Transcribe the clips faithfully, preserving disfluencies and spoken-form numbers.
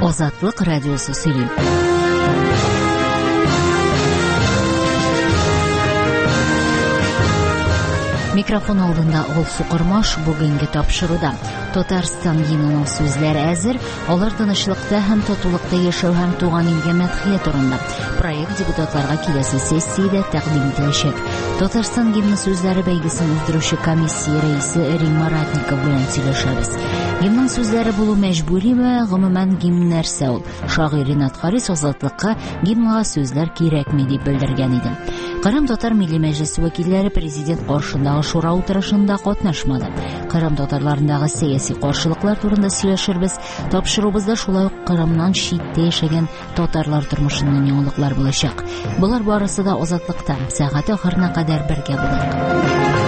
Азатлык радиосы сөйли. Микрофон алдында ул Сукырмаш бүгенге тапшыруда. Татарстан гимнының сүзләре әзер, алар тынычлыкта һәм татулыкта яшәү һәм туган илгә мәдхия турында. Проект депутатларга киләсе сессиядә тәкъдим ителәчәк. Татарстан гимны сүзләре бәйгесен уздыручы комиссия рәисе Римма Ратникова белән сөйләшәбез. Гимнның сүзләре булу мәҗбүриме, гомумән гимн нәрсә ул? Шагыйрь Ринат Харис Азатлыкка гимнга сүзләр кирәкми дип белдергән иде. Кырым татар милли мәҗлесе вәкилләре президент каршындагы шура утырышында катнашмады. Кырым татарларындагы сәяси каршылыклар турында сөйләшербез. Тапшырубызда шулай ук Кырымнан читтә яшәгән татарлар тормышыннан яңалыклар булачак. Булар барысы да Азатлыкта. Сәгать ахырына кадәр бергә булыйк.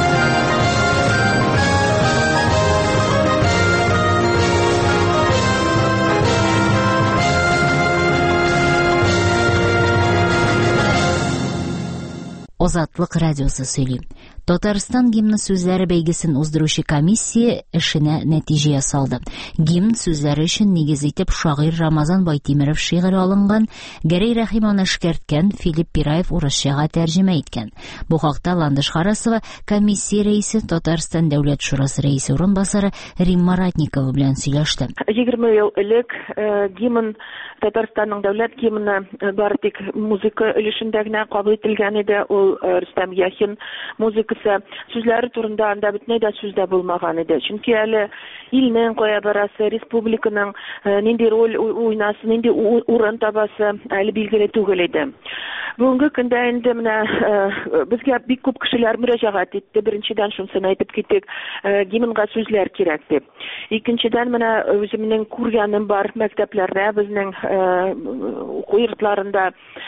Азатлык радиосы сөйли. Татарстан гимны сүзләре бәйгесен уздыручы комиссия эшенә нәтиҗә ясалды. Гимн сүзләре өчен нигез итеп шагыйрь Рамазан Байтимиров шигыре алынган, Гәрәй Рәхим аны эшкәрткән, Филипп Пираев урысчага тәрҗемә иткән. Бу хакта Ландыш Харасова комиссия рәисе, Татарстан дәүләт шурасы рәисе урынбасары Римма Ратникова белән сөйләште. егерме ел элек гимн Татарстанның дәүләт гимны бары тик музыка өлешендә генә кабул ителгән иде. Ул Рөстәм Яхин музыкасы, сүзләре турында анда бөтенләй дә сүздә булмаган иде. Чөнки әле илнең кая барасы, республиканың нинди роль уйнасы, нинди урын табасы әле билгеле түгел иде. Бүгенге көндә инде менә безгә бик күп кешеләр мөрәҗәгать итте. Беренчедән шунысын әйтеп китик, гимнга сүзләр кирәк дип. Икенчедән менә үземнең күргәнем бар мәктәпләрдә, безнең уку йортларында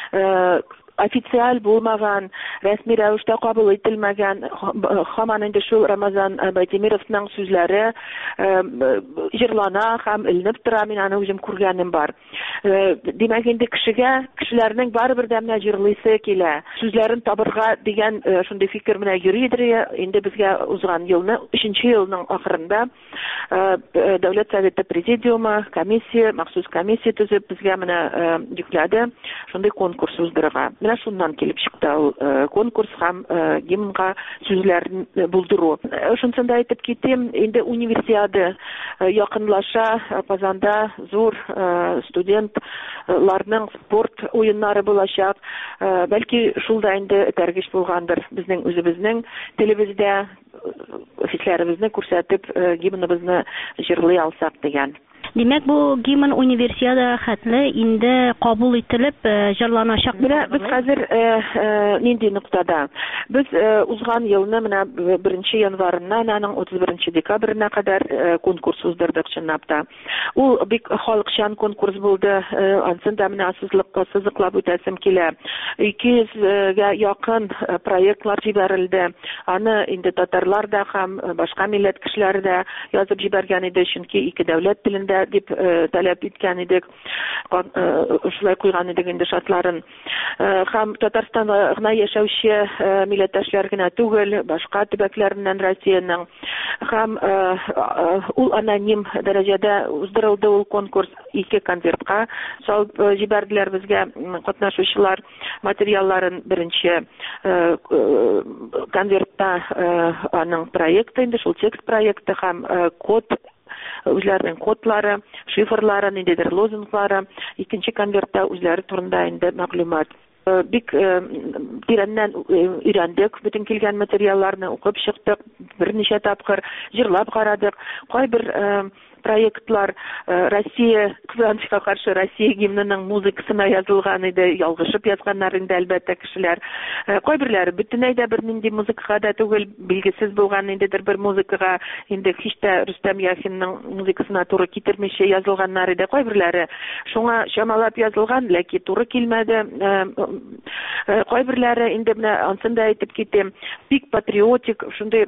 официаль булмаган, рәсми рәвештә кабул ителмәгән, һаман инде шул Рамазан Байтимировның сүзләре җырлана һәм илнеп тора, мин аны үзем күргәнем бар. Димәк инде кешегә, кешеләрнең барыбер дә менә җырлыйсы килә. Сүзләрен табырга дигән шундый фикер менә йөри иде. Инде безгә узган елны, өченче елның ахырында Дәүләт Советы Президиумы, комиссия, махсус комиссия төзеп безгә менә йөкләде, шундый конкурс уздырырга. Менә шуннан килеп чыкты ул конкурс һәм гимнга сүзләрен булдыру. Шунсын да әйтеп китим, инде универсиада якынлаша, Казанда зур студентларның спорт уеннары булачак. Бәлки шулда инде тәргеш булгандыр безнең үзебезнең телебездә хисләребезне күрсәтеп гимныбызны җырлый алсак дигән. Димәк, бу гимн универсиада хәтле инде кабул ителеп җырланачак. Менә без хәзер нинди нуктада? Без узган елны менә беренче январыннан аның утыз беренче декабрына кадәр конкурс уздырдык чынлап та. Ул бик халыкчан конкурс булды. Ансында менә сызыклап үтәсем килә. ике йөзгә якын проектлар җибәрелде. Аны инде татарлар да һәм башка милләт кешеләре дә язып җибәргән иде, чөнки ике дәүләт телендә дип таләп иткән идек. Шулай куйган идек инде шартларын. Һәм Татарстанда гына яшәүче милләттәшләр генә түгел, башка төбәкләреннән Россиянең һәм ул аноним дәрәҗәдә уздырылды ул конкурс. Ике конвертка салып җибәрделәр безгә катнашучылар материалларын. Беренче конвертта аның проекты, инде шул текст проекты һәм код, үзләренең кодлары, шифрлары, ниндидер лозунглары. Икенче конвертта үзләре турында инде мәгълүмат. Бик тирәннән өйрәндек, бөтен килгән материалларны укып чыктык, берничә тапкыр җырлап карадык. Кайбер проектлар Россия, кызганычка каршы Россия гимнының музыкасына язылган иде, ялгышып язганнар инде әлбәттә кешеләр. Кайберләре бөтенләй дә бер нинди музыкага да түгел, билгесез булган индедер бер музыкага, инде һич тә Рөстәм Яхинның музыкасына туры китермичә язылганнар иде. Кайберләре шуңа чамалап язылган, ләкин туры килмәде кайберләре инде менә ансын да әйтеп китәм, бик патриотик, шундый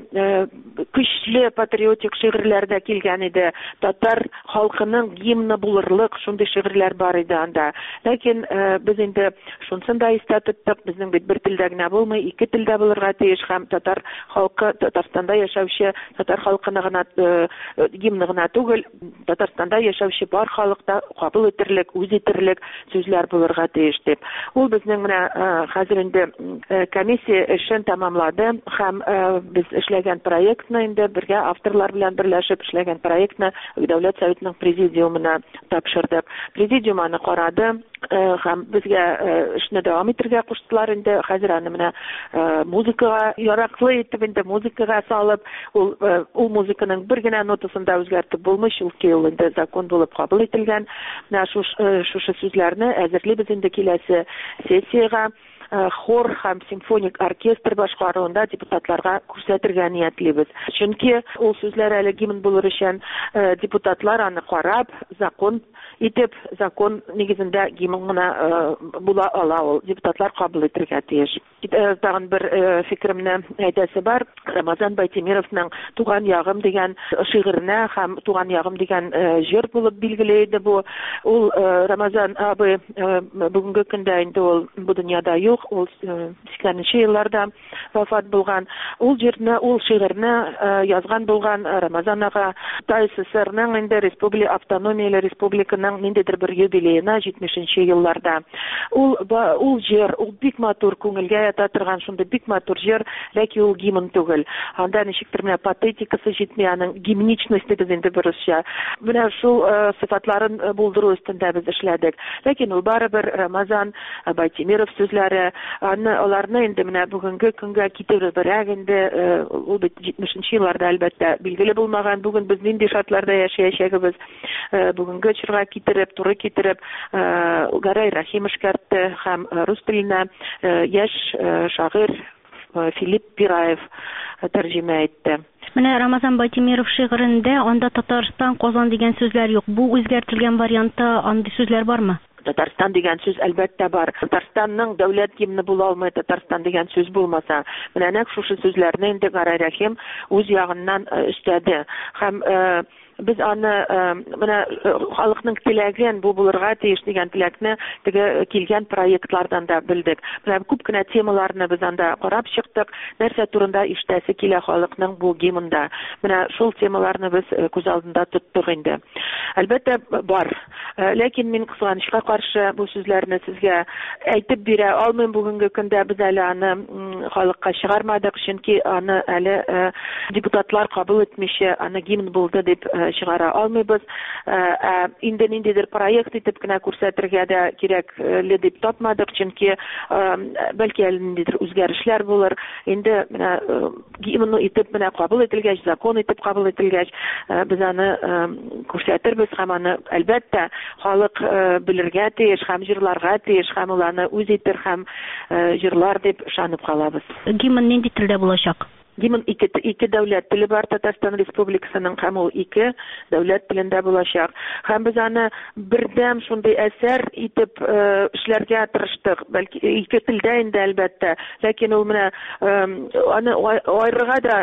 көчле патриотик шигырьләрдә килгән иде. Татар халкының гимны булырлык шундый шигырьләр бар иде анда. Ләкин без инде шунсын да истә тоттык, безнең бит бер телдә генә булмый, ике телдә булырга тиеш һәм татар халкы, Татарстанда яшәүче татар халкына гына гимны гына түгел, Татарстанда яшәүче бар халыкта кабул итерлек, үз итерлек сүзләр булырга тиеш дип. Ул безнең менә хәзер инде комиссия эшен тәмамлады һәм без эшләгән проектны инде бергә авторлар белән берләшеп эшләгән проектны Дәүләт Советының президиумына тапшырдык. Президиум аны карады һәм безгә эшне дәвам итәргә куштылар инде. Хәзер аны менә музыкага яраклы итеп инде музыкага салып, ул ул музыканың бер генә нотасын да үзгәртеп булмый, чөнки ул инде закон булып кабул ителгән. Менә шушы сүзләрне әзерлибез инде киләсе сессиягә хор һәм симфоник оркестр башкаруында депутатларга күрсәтергә ниятлибез. Чөнки ул сүзләр әле гимн булыр өчен депутатлар аны карап, закон итеп, закон нигезендә гимн гына була ала ул. Депутатлар кабул итәргә тиеш. Тагын бер фикеремне әйтәсе бар. Рамазан Байтимировның Туган ягым дигән шигыренә һәм Туган ягым дигән җыр булып билгеле иде бу. Ул Рамазан абый бүгенге көндә инде ул бу дөньяда юк. Ул сиксәненче елларда вафат булган. Ул җирне, ул шигырьне язган булган Рамазан ага ТССРның инде республика автономияле республиканың ниндидер бер юбилеена җитмешенче елларда. Ул ул җир, ул бик матур, күңелгә ята торган шундый бик матур җир, ләкин ул гимн түгел. Анда ничектер менә патетикасы җитми, аның гимничности без инде бурысча. Менә шул сыйфатларын булдыру өстендә без эшләдек. Ләкин ул барыбер Рамазан Байтимиров сүзләре, аны аларны инде менә бүгенге көнгә китеребрәк инде ул бит җитмешенче елларда әлбәттә билгеле булмаган. Бүген без нинди шартларда яшәячәгебез бүгенге чорга китереп, туры китереп Гарай Рахим эшкәртте һәм рус теленә яшь шагыйрь Филипп Пираев тәрҗемә итте. Менә Рамазан Байтимиров шигырендә анда Татарстан, Казан дигән сүзләр юк. Бу үзгәртелгән вариантта андый сүзләр бармы? Татарстан дигән сүз әлбәттә бар. Татарстанның дәүләт гимны була алмый, Татарстан дигән сүз булмаса. Менә нәкъ шушы сүзләрне инде Гарай Рахим үз ягыннан өстәде. Һәм без аны менә халыкның теләген бу булырга тиеш дигән теләкне теге килгән проектлардан да белдек. Менә күп кенә темаларны без анда карап чыктык. Нәрсә турында ишетәсе килә халыкның бу гимнда. Менә шул темаларны без күз алдында тоттык инде. Әлбәттә бар. Ләкин мин кызганычка каршы бу сүзләрне сезгә әйтеп бирә алмыйм бүгенге көндә. Без әле аны халыкка чыгармадык, чөнки аны әле депутатлар кабул итмичә, аны гимн булды дип чыгара алмыйбыз. Инде ниндидер проект итеп кенә күрсәтергә дә кирәкле дип тапмадык, чөнки бәлки әле ниндидер үзгәрешләр булыр. Инде менә гимн итеп менә кабул ителгәч, закон итеп кабул ителгәч, без аны күрсәтербез һәм аны әлбәттә халык белергә тиеш, һәм җырларга тиеш, һәм ул аны үз итер һәм җырлар дип ышанып калабыз. Гимн нинди телдә булачак? Гимн ике, ике дәүләт теле бар Татарстан Республикасының һәм ул ике дәүләт телендә булачак. Һәм без аны бердәм шундый әсәр итеп эшләргә тырыштык. Бәлки ике телдә инде әлбәттә, ләкин ул менә аны аерырга да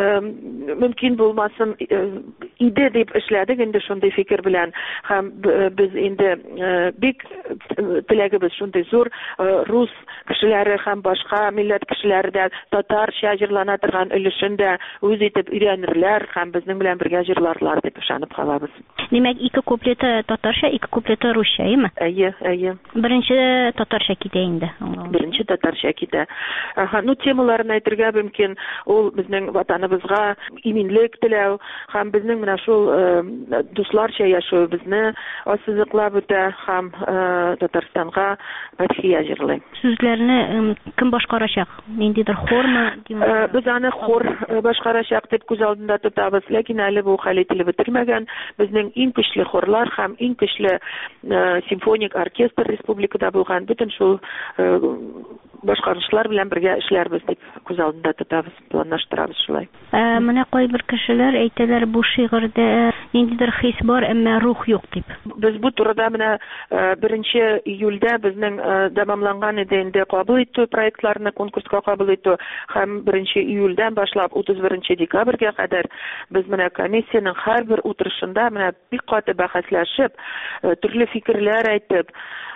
мөмкин булмасын иде дип эшләдек инде шундый фикер белән. Һәм без инде бик теләгебез шундый зур рус кешеләре һәм башка милләт кешеләре дә татарча җырлана торган өлешендә үз итеп өйрәнерләр һәм безнең белән бергә җырларлар дип ышанып калабыз. Димәк, ике куплеты татарча, ике куплеты русча, әйме? Әйе, әйе. Беренче татарча китә инде. Беренче татарча китә. Аха, ну темаларын әйтергә мөмкин. Ул безнең ватаныбызга иминлек теләү һәм безнең менә шул дусларча яшәүебезне ассызыклап үтә һәм Татарстанга мәдхия җырлый. Сүзләрне кем башкарачак? Ниндидер хормы? Без аны хор башкарачак дип күз алдында тотабыз, ләкин әле бу хәл ителеп бетермәгән. Безнең иң көчле хорлар һәм иң көчле симфоник оркестр республикада булган. Бөтен шул башкаручылар белән бергә эшләрбез дип күз алдында тотабыз, планлаштырабыз шулай. Менә кайбер кешеләр әйтәләр, бу шигырьдә ниндидер хис бар, әмма рух юк дип. Без бу турыда менә беренче июльдә безнең дәвамланган иде инде кабул итү проектларны конкурска кабул итү һәм беренче июльдән башлап утыз беренче декабрьгә кадәр без менә комиссияның һәрбер утырышында менә бик каты бәхәсләшеп, төрле фикерләр әйтеп,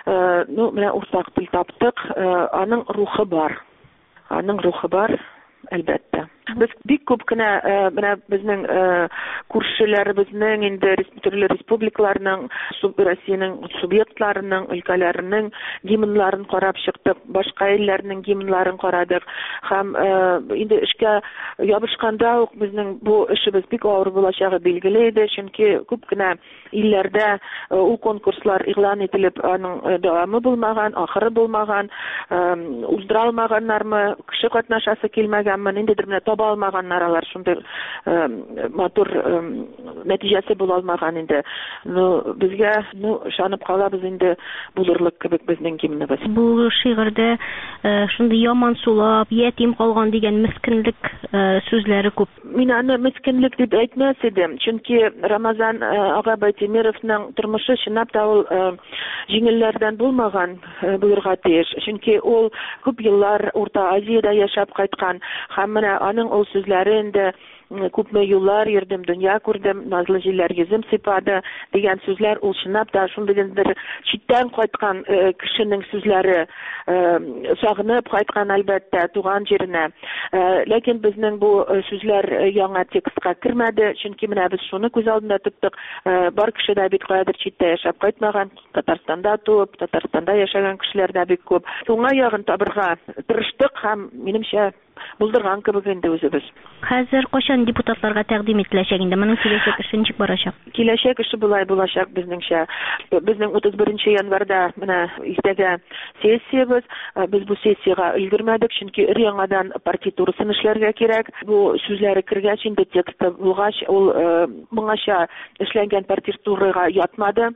ну менә уртак тел таптык, аның рухы бар. Аның рухы бар, әлбәттә. Без бик күп кенә менә безнең күршеләребезнең инде төрле республикаларның, Россиянең субъектларының, өлкәләренең гимннарын карап чыктык, башка илләрнең гимннарын карадык һәм инде эшкә ябышканда ук безнең бу эшебез бик авыр булачагы билгеле иде, чөнки күп кенә илләрдә ул конкурслар игълан ителеп, аның дәвамы булмаган, ахыры булмаган, уздыра алмаганнармы, кеше катнашасы килмәгәнме, ниндидер менә алмаганнар алар шундый матур нәтиҗәсе була алмаган инде. Ну безгә ну шанып калабыз инде булырлык кебек безнең гимныбыз. Бу шигырьдә шундый яман сулап, ятим калган дигән мискинлек сүзләре күп. Мин аны мискинлек дип әйтмәс идем, чөнки Рамазан ага Байтимировның тормышы чынлап та ул җиңелләрдән булмаган булырга тиеш, чөнки ул күп еллар Урта Азиядә яшәп кайткан һәм менә аның ул сүзләре инде күпме юллар йөрдем, дөнья күрдем, назлы җилләр йөзем сыйпады дигән сүзләр ул чынлап та шундыйдыр читтән кайткан кешенең сүзләре, сагынып кайткан әлбәттә туган җиренә. Ләкин безнең бу сүзләр яңа текстка кермәде, чөнки менә без шуны күз алдында тоттык. Бар кеше дә бит кайдыр читтә яшәп кайтмаган, Татарстанда туып, Татарстанда яшәгән кешеләр дә бик күп. Уңай ягын табырга тырыштык һәм минемчә булдырган кебек инде үзебез. Хәзер кайчан депутатларга тәкъдим ителәчәк инде? Моның киләчәк эше ничек барачак? Киләчәк эше булай булачак безнеңчә. Безнең утыз беренче январьда менә иртәгә сессиябез. Без бу сессиягә өлгермәдек, чөнки өр-яңадан партитурасын эшләргә кирәк. Бу сүзләре кергәч инде тексты булгач, ул моңача эшләнгән партитурага ятмады.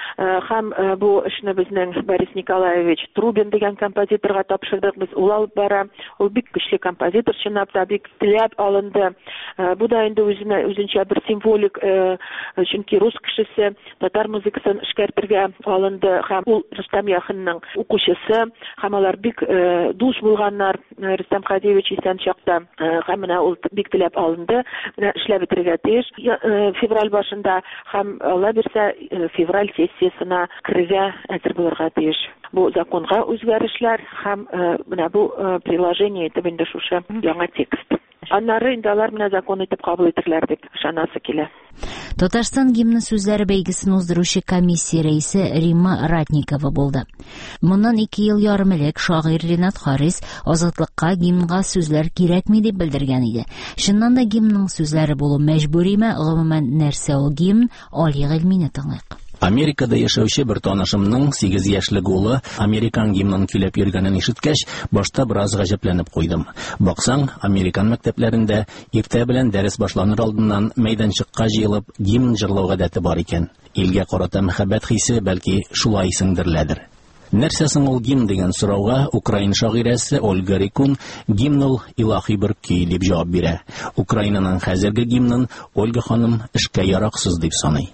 Һәм бу эшне безнең Борис Николаевич Трубин дигән композиторга тапшырдык. Без ул алып бара. Ул бик көчле композитор, чынлап та бик теләп алынды. Бу да инде үзенә үзенчә бер символик, чөнки рус кешесе татар музыкасын эшкәртергә алынды һәм ул Рөстәм Яхинның укучысы һәм алар бик душ булганнар Рөстәм Хадиевич исән чакта һәм менә ул бик теләп алынды. Менә эшләп бетергә тиеш февраль башында һәм Алла бирсә февраль сессиясына керергә әзер булырга тиеш. Бу законга үзгәрешләр һәм менә бу приложение итеп инде шушы яңа текст. Аннары инде алар менә закон итеп кабул итерләр дип ышанасы килә. Татарстан гимны сүзләре бәйгесен уздыручы комиссия рәисе Римма Ратникова булды. Моннан ике ел ярым элек шагыйрь Ринат Харис Азатлыкка гимнга сүзләр кирәкми дип белдергән иде. Чыннан да гимнның сүзләре булу мәҗбүриме, гомумән нәрсә ул гимн? Али гыйльмине тыңлыйк. Америкада яшәүче бер танышымның сигез яшьлек улы Американ гимнын көйләп йөргәнен ишеткәч, башта бераз гаҗәпләнеп куйдым. Баксаң, Американ мәктәпләрендә иртә белән дәрес башланыр алдыннан мәйданчыкка җыелып гимн җырлау гадәте бар икән. Илгә карата мәхәббәт хисе бәлки шулай сеңдереләдер. Нәрсә соң ул гимн дигән сорауга Украин шагыйрәсе Ольга Рикун гимн ул илаһи бер көй дип җавап бирә. Украинаның хәзерге гимнын Ольга ханым эшкә яраксыз дип саный.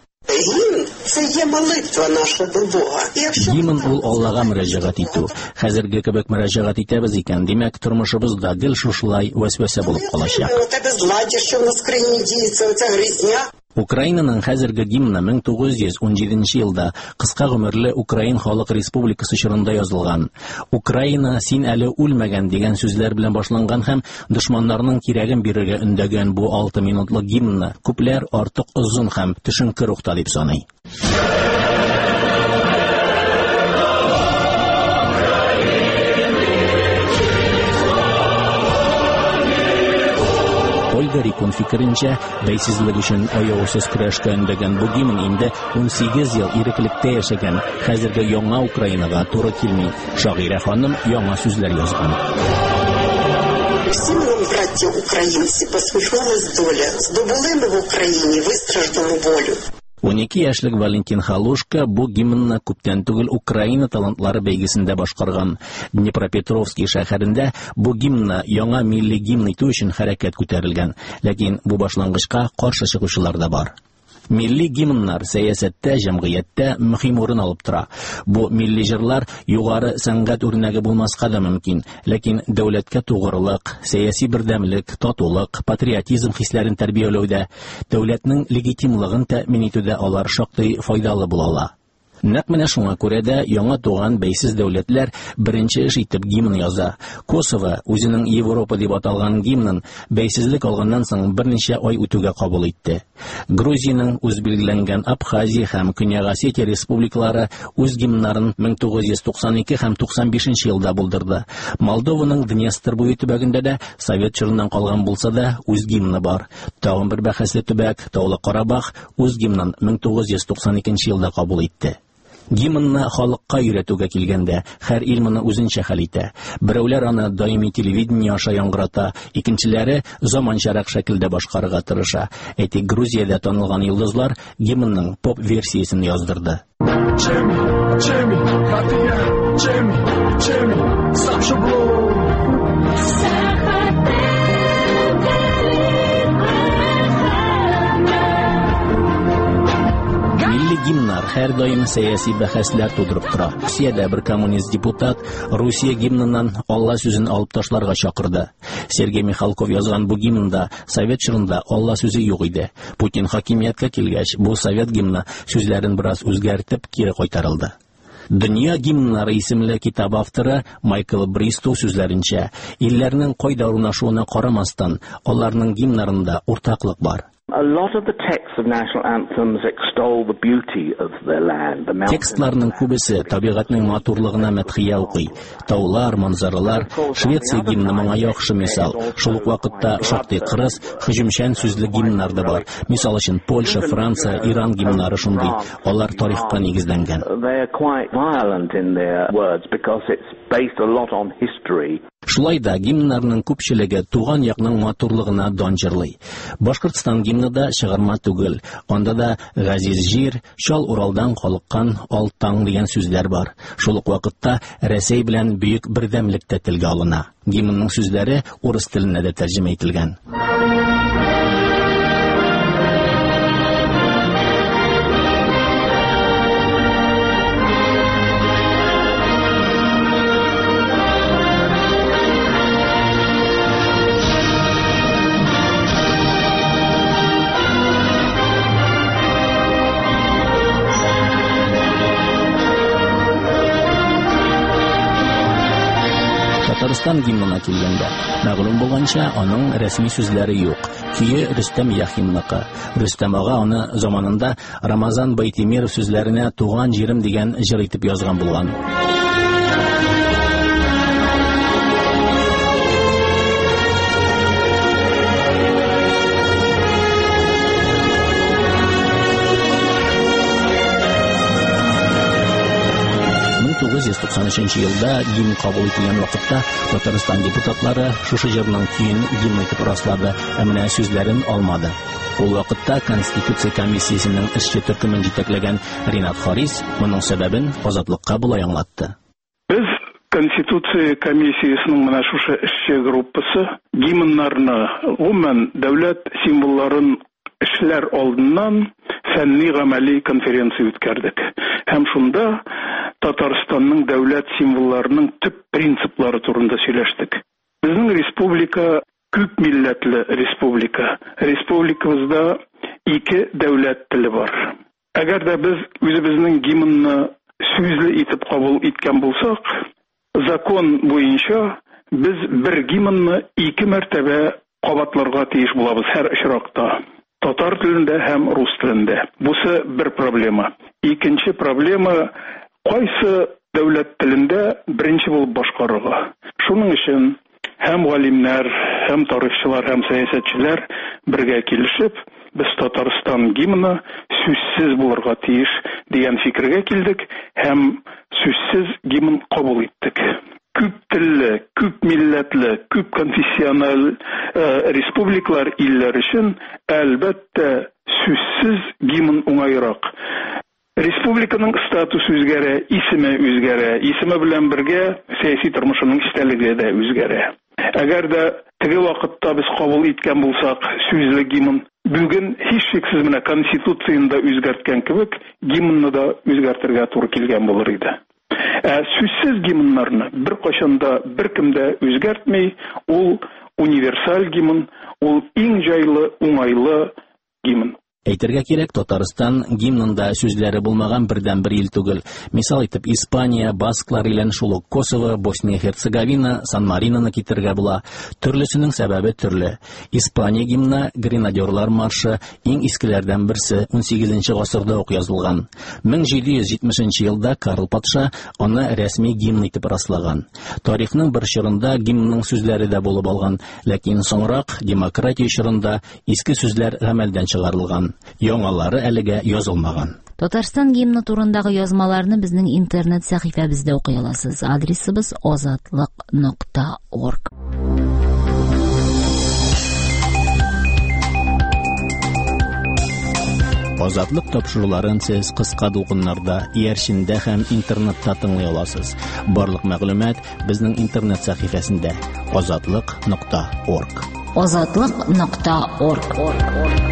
Гимн ул Аллага мөрәҗәгать итү. Хәзерге кебек мөрәҗәгать итәбез икән, димәк, тормышыбызда гел шушылай вәсвәсә булып калачак. Украинаның хәзерге гимны мең тугыз йөз ун җиденче елда кыска гомерле Украин Халык Республикасы чорында язылган. Украина син әле үлмәгән дигән сүзләр белән башланган һәм дошманнарның кирәген бирергә өндәгән бу алты минутлык гимнны күпләр артык озын һәм төшенке рухта дип саный. Ольга Рикун фикеренчә, бәйсезлек өчен аяусыз көрәшкә өндәгән бу гимн инде ун сигез ел иреклектә яшәгән хәзерге яңа Украинага туры килми. Шагыйрә ханым яңа сүзләр язган. Всім нам, браття українці, посміхнулась доля. Здобули ми в Україні вистраждану волю. унике яшьлек Валентин Халушка бу гимнны күптән түгел Украина талантлары бәйгесендә башкарган. Днепропетровский шәһәрендә бу гимнны яңа милли гимн итү өчен хәрәкәт күтәрелгән, ләкин бу башлангычка каршы чыгучылар да бар. Милли гимннар сәясәттә, җәмгыятьтә мөһим урын алып тора. Бу милли җырлар югары сәнгать үрнәге булмаска да мөмкин, ләкин дәүләткә тугрылык, сәяси бердәмлек, татулык, патриотизм хисләрен тәрбияләүдә, дәүләтнең легитимлыгын тәэмин итүдә алар шактый файдалы булалар. Нәкъ менә шуңа күрә дә яңа туган бәйсез дәүләтләр беренче эш итеп гимн яза. Косово үзенең Европа дип аталган гимнын бәйсезлек алганнан соң берничә ай үтүгә кабул итте. Грузиянең үз билгеләнгән Абхазия һәм Көньяк Осетия республикалары үз гимннарын мең тугыз йөз туксан ике һәм туксан бишенче елда булдырды. Молдованың Днестр буе төбәгендә дә Совет чорыннан калган булса да үз гимны бар. Тагын бер бәхәсле төбәк Таулы Карабах үз гимнын мең тугыз йөз туксан икенче елда кабул итте. Гимнны халыкка өйрәтүгә килгәндә, һәр ил моны үзенчә хәл итә. Берәүләр аны даими телевидение аша яңгырата, икенчеләре заманчарак шәкелдә башкарырга тырыша. Әйтик, Грузиядә танылган йолдызлар гимнның поп-версиясен яздырды. Гимннар һәр даим сәяси бәхәсләр тудырып тора. Россиядә бер коммунист депутат Русия гимнынан Алла сүзен алып ташларга чакырды. Сергей Михалков язган бу гимнда Совет чорында Алла сүзе юк иде. Путин хакимияткә килгәч, бу Совет гимны сүзләрен бераз үзгәртеп кире кайтарылды. Дөнья гимннары исемле китап авторы Майкл Бристоу сүзләренчә, илләрнең кайда урнашуына карамастан, аларның гимннарында уртаклык бар. A lot of the texts of national anthems extol the beauty of their land. The mountains. Текстларның күбесе табигатьнең матурлыгына мәдхия укый. Таулар, манзаралар, Швеция гимны моңа яхшы мисал. Шул ук вакытта шактый кырыс, һөҗүмчән сүзле гимннар да бар. Мисал өчен Польша, Франция, Иран гимннары шундый. Алар тарихка нигезләнгән. They are quite violent in their words because it's based a lot on history. Шулай да гимннарның күпчелеге туган якның матурлыгына дан җырлый. Башкортстан гимны да чыгарма түгел. Анда да газиз җир, чал Уралдан калыккан алтаң дигән сүзләр бар. Шул ук вакытта Рәсәй белән бөек бердәмлек тә телгә алына. Гимнның сүзләре урыс теленә дә тәрҗемә ителгән. Татарстан гимнына килгәндә, мәгълүм булганча, аның рәсми сүзләре юк. Көе Рөстәм Яхимныкы. Рөстәм ага аны заманында Рамазан Байтимиров сүзләренә туган җирем дигән җыр итеп язган булган. мең тугыз йөз туксан өченче елда гимн кабул ителгән вакытта Татарстан депутатлары шушы җырның көен гимн итеп раслады, ә менә сүзләрен алмады. Ул вакытта Конституция комиссиясенең эшче төркемен җитәкләгән Ринат Харис моның сәбәбен азатлыкка булай аңлатты. Без Конституция комиссиясенең менә шушы эшче группасы гимннарны, гомумән дәүләт символларын эшләр алдыннан фәнни-гамәли конференция үткәрдек. Һәм шунда Татарстанның дәүләт символларының төп принциплары турында сөйләштек. Безнең республика күп милләтле республика. Республикабызда ике дәүләт теле бар. Әгәр дә без үзебезнең гимнны сүзле итеп кабул иткән булсак, закон буенча без бер гимнны ике мәртәбә кабатларга тиеш булабыз һәр очракта. Татар телендә һәм рус телендә. Бусы бер проблема. Икенче проблема кайсы дәүләт телендә беренче булып башкарырга. Шуның өчен һәм галимнәр, һәм тарихчылар, һәм сәясәтчеләр бергә килешеп, без Татарстан гимны сүзсез булырга тиеш дигән фикергә килдек һәм сүзсез гимн кабул иттек. Күп телле, күп милләтле, күп конфессиональ республикалар илләр өчен әлбәттә сүзсез гимн уңайрак. Республиканың статусы үзгәрә, исеме үзгәрә, исеме белән бергә сәяси тормышының истәлеге дә үзгәрә. Әгәр дә теге вакытта без кабул иткән булсак, сүзле гимн бүген һичшиксез менә конституцияны үзгәрткән кебек, гимнны да үзгәртергә туры килгән булыр иде. Ә сүзсез гимннарны бер кашанда беркем дә үзгәртмәй, ул универсаль гимн, ул иң җайлы, уңайлы гимн. Әйтергә кирәк, Татарстан гимнында сүзләре булмаган бердән бер ил түгел. Мисал итеп, Испания, басклар илен шул ук Косово, Босния-Херцеговина, Сан-Маринаны китергә була. Төрлесенең сәбәбе төрле. Испания гимны Гренадерлар маршы иң искеләрдән берсе унсигезенче гасырда ук язылган. мең җиде йөз җитмешенче елда Карл патша аны рәсми гимн итеп раслаган. Тарихның бер чорында гимнның сүзләре дә булып алган, ләкин соңрак демократия чорында иске сүзләр гамәлдән чыгарылган. Яңалары әлегә язылмаган. Татарстан гимны турындагы язмаларны безнең интернет сәхифәбездә укый аласыз. Адресыбыз озатлык нокта орг. Азатлык тапшыруларын сез кыска дулкыннарда, иярчендә һәм интернетта тыңлый аласыз. Барлык мәгълүмат безнең интернет сәхифәсендә озатлык нокта орг. озатлык нокта орг.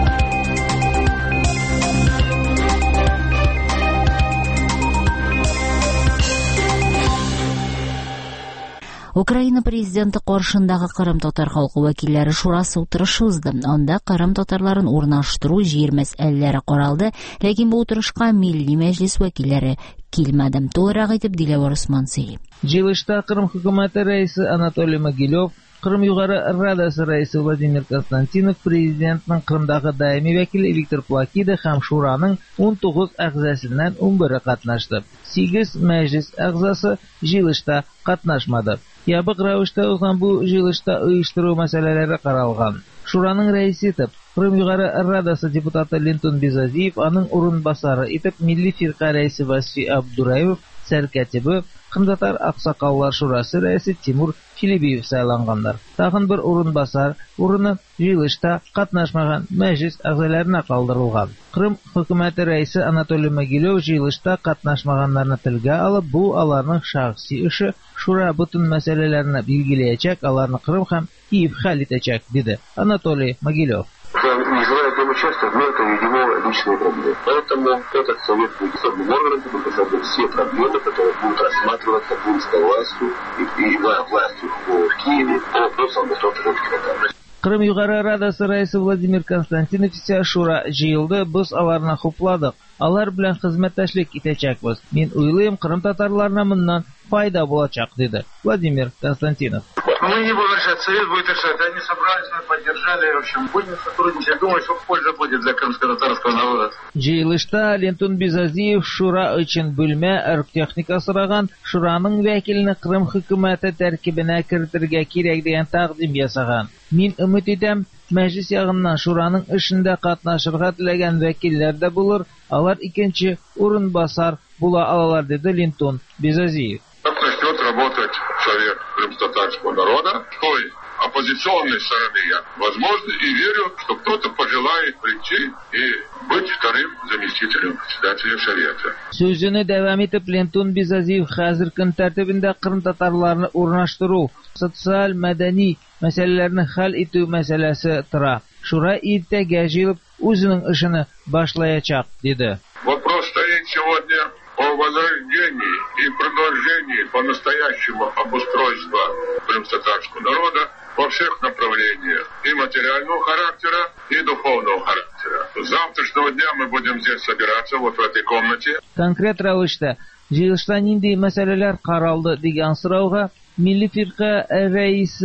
Украина президенты каршындагы Кырым татар халкы вәкилләре шурасы утырышы узды. Анда Кырым татарларын урнаштыру җир мәсьәләләре каралды, ләкин бу утырышка Милли Мәҗлис вәкилләре килмәде. Турак итеп Диләвар Усман сөйли. Җыелышта Кырым хөкүмәте рәисе Анатолий Могилев, Кырым югары Радасы рәисе Владимир Константинов, президентның Кырымдагы даими вәкиле Виктор Плакида һәм шураның ун тугыз әгъзасыннан ун бире катнашты. сигез мәҗлис әгъзасы җыелышта катнашмады. Ябык рәвештә узган бу җыелышта оештыру мәсьәләләре каралган. Шураның рәисе итеп Кырым югары Радасы депутаты Лентон Бизазиев, аның урынбасары итеп Милли фирка рәисе Васфи Абдураев, сәркәтибе Кырымтатар аксакаллар шурасы рәисе Тимур Филибиев сайланганнар. Тагын бер урынбасар урыны җыелышта катнашмаган мәҗлис әгъзаларына калдырылган. Кырым хөкүмәте рәисе Анатолий Могилев җыелышта катнашмаганнарны телгә алып, бу аларның шәхси эше, шура бөтен мәсьәләләрне билгеләячәк, аларны Кырым һәм Киев хәл итәчәк, диде Анатолий Могилев. Не желая там участвовать, но это его личные проблемы. Поэтому этот совет будет особым органом, который посмотрит все проблемы, которые будут рассматриваться польской властью и, и властью в Киеве по вопросам государственной безопасности. Кырым югары Радасы рәисе Владимир Константинов исә шура җыелды, без аларны хупладык. Алар белән хезмәттәшлек итәчәкбез. Мин уйлыйм, Кырым татарларына моннан файда булачак, диде Владимир Константинов. Мы не будем решать, совет будет решать. Они собрались, мы поддержали, в общем, будем сотрудничать. Думаю, что польза будет для крымско-татарского народа. Җыелышта Лентон Бизазиев шура өчен бүлмә оргтехника сораган, шураның вәкилене Кырым хөкүмәте тәркибенә кертергә кирәк дигән тәкъдим ясаган. Мин өмет итәм, мәҗлис ягыннан шураның эшендә катнашырга теләгән вәкилләр дә булыр, алар икенче урынбасар була алалар, диде Лентон Бизазиев. Начнет работать совет крымско-татарского народа, той оппозиционной стороны я, возможно, и верю, что кто-то пожелает прийти и быть вторым заместителем председателя совета. Сүзенә дәвам итеп Лентон Бизазиев хәзер көн тәртибендә Кырым татарларны урнаштыру, социаль, мәдәни мәсьәләләрне хәл итү мәсьәләсе тора. Шура иртәгә җыелып үзенең эшен башлаячак, диде. Вопрос стоит сегодня о возрождении и продолжении по-настоящему обустройства крымско-татарского народа во всех направлениях, и материального характера, и духовного характера. С завтрашнего дня мы будем здесь собираться, вот в этой комнате. Конкрет рәвештә җыелышта нинди мәсьәләләр каралды дигән сорауга Милли фирка рәисе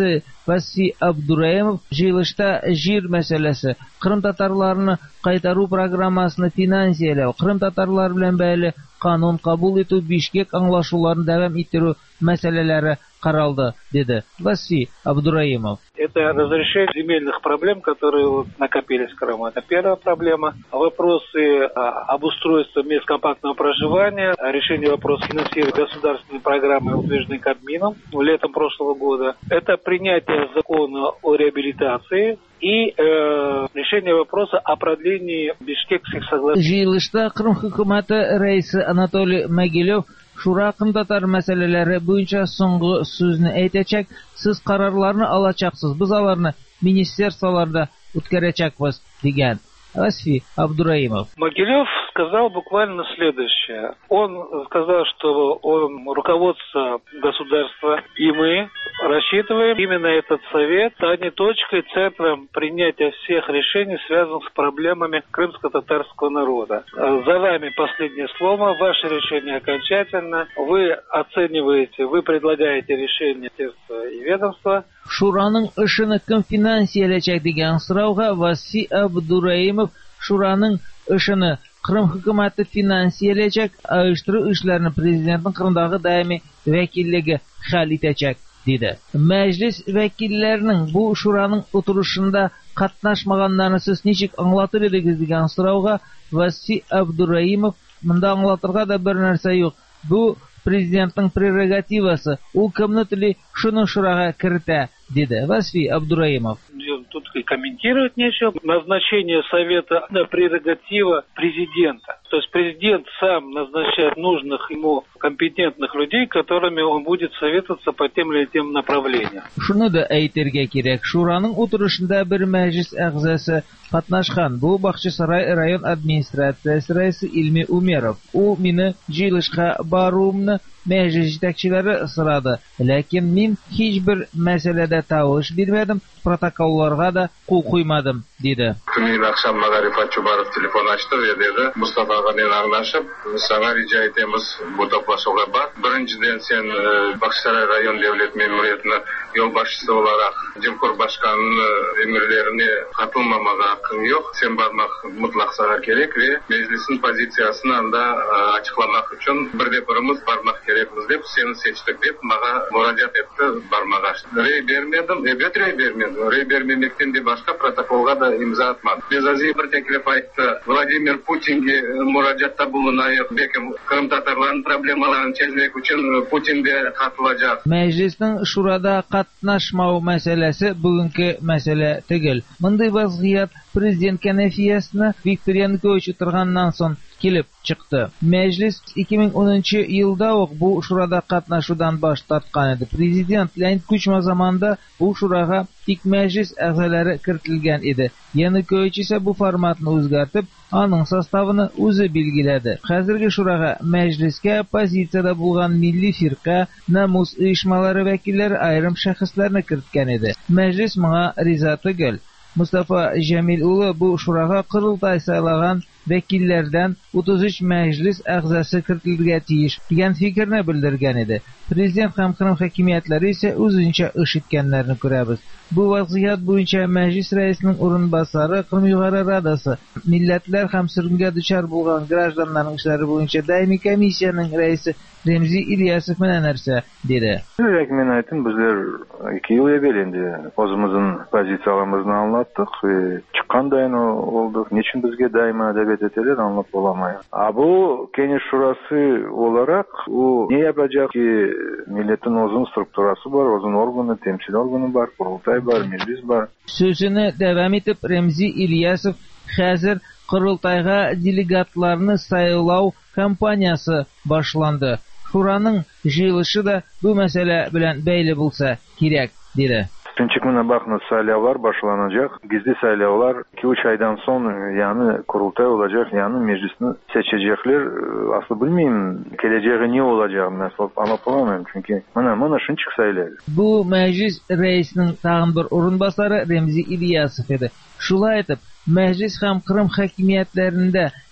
Васи Абдураимов җыелышта җир мәсьәләсе, Кырым татарларны кайтару программасын финансияләү, Кырым татарлары белән бәйле канун кабул итү, Бишкек аңлашуларын дәвам иттерү мәсьәләләре каралды, диде Васи Абдураимов. Это разрешение земельных проблем, которые вот накопились в Крыму. Это первая проблема. Вопросы обустройства мест компактного проживания, решение вопросов финансирования государственной программы, утвержденной Кабмином летом прошлого года. Это принятие закона о реабилитации и э, решение вопроса о продлении бишкекских соглашений. Җыелышта Кырым хөкүмәте рәисе Анатолий Могилев Шура кырым татар мәсьәләләре буенча соңгы сүзне әйтәчәк, сез карарларны алачаксыз, біз аларны министерстволарда үткәрәчәкбез, дигән Васи Абдураимов. Могилев сказал буквально следующее. Он сказал, что он руководство государства, и мы рассчитываем, именно этот совет станет точкой, центром принятия всех решений, связанных с проблемами крымско-татарского народа. За вами последнее слово, ваше решение окончательно. Вы оцениваете, вы предлагаете решение министерства и ведомства. Шураның эшене кем финансияләчәк дигән сорауга Васи Абдураимов Шураның эшене Кырым хөкүмәте финансияләчәк, оештыру эшләрне президентның Кырымдагы даими вәкиллеге хәл итәчәк, диде. Мәҗлис вәкилләренең бу шураның утырышында катнашмаганнарны сез ничек аңлатыр идегез дигән сорауга Васи Абдураимов монда аңлатырга да бер нәрсә юк. Бу президентның прерогативасы, ул кемне тели шуны шурага кертә, диде Васи Абдураимов. Тут и комментировать нечего. Назначение совета на прерогатива президента. То есть президент сам назначает нужных ему компетентных людей, которыми он будет советоваться по тем или тем направлениям. Шуны да әйтергә кирәк. Шураның утырышында бер мәҗлис әгъзасы катнашкан. Бу Бакчасарай район администрациясе рәисе Илми Умеров. У мине җыелышка баруымны мәҗлис җитәкчеләре сорады. Ләкин мин һичбер мәсьәләдә тавыш бирмәдем, протоколларга да кул куймадым, диде. Күнен акшам Магарифат Чубаров телефон ачты ve dedi, Mustafa'ga men аңлашып, sana rica etemiz bu toplashuvga бар. Birinchidan sen Baqsaray rayon devlet memuriyetine yol başçısı olarak Cemkur Başkanı'nın emirlerine katılmamaga hakkın yok. Sen barmak mutlak sana gerek ve meclisin pozisiyasını anda açıklamak için bir de birimiz barmak gerekmiz deyip seni seçtik deyip maga müracaat etti barmaga. Rey vermedim, evet rey vermedim. Rey vermemekten de başka protokolga da imza atmadım. Bezazi bir teklif aytты. Vladimir Putin'e müracaatta bulunayıp, belki Kırım Tatarların problemalarını çözmek için Putin de katılacak. Meclisning şurada катнашмау мәсьәләсе бүгенге мәсьәлә түгел. Мондый вазгыять президент кәнәфиясенә Виктор Янукович утырганнан соң килеп чыкты. Мәҗлис ике мең унынчы елда ук бу шурада катнашудан баш тарткан иде. Президент Леонид Кучма заманда бу шурага тик мәҗлис әгъзалары кертелгән иде. Янукович исә бу форматны үзгәртеп, аның составын үзе билгеләде. Хәзерге шурага мәҗлискә оппозициядә булган милли фирка, намус оешмалары вәкилләре айрым шәхесләрне керткән иде. Мәҗлис моңа риза түгел. Мустафа Җәмил улы бу шурага кырылтай сайлаган вәкилләрдән утыз өч мәҗлис әгъзасы кертелергә тиеш дигән фикерне белдергән иде. Президент һәм Кырым хакимиятләре исә үзенчә эш иткәннәрне күрәбез. Бу вазгыять буенча мәҗлис рәисенең урынбасары Кырым Югары Радасы, милләтләр һәм сөргенгә дучар булган гражданнарның эшләре буенча даими комиссияның рәисе Ремзи Ильясов менә нәрсә диде. Мен айтым, безләр ике ел элек инде өзебезнең позицияларыбызны аңлаттык, чыккандайын олдук. Ничек безгә даими әдәбият этелер аңлап буламай. А бу Кеңеш шурасы olarak у не yapacak ki milletin uzun структурасы бар, uzun органы, темсил органы бар, курултай бар, мәҗлис бар. Сүзенә дәвам итеп Ремзи Ильясов хәзер курултайга делегатларны сайлау кампаниясы башланды. Шураның җыелышы да бу мәсьәлә белән бәйле булса кирәк, диде. Төнчек менә бакны сайлаулар башланacak. Гизли сайлаулар iki üç aydan soң, яны курултай olacak, яны мәҗлисне seçecekler. Aslı bilmiyim, geleceği ne olacağını nasıl anlatamam çünkü менә моны шунчык сайлар. Бу мәҗлис рәисенең тагын бер урынбасары Ремзи Ильясов иде. Шулай итеп, мәҗлис һәм Кырым хакимиятләрендә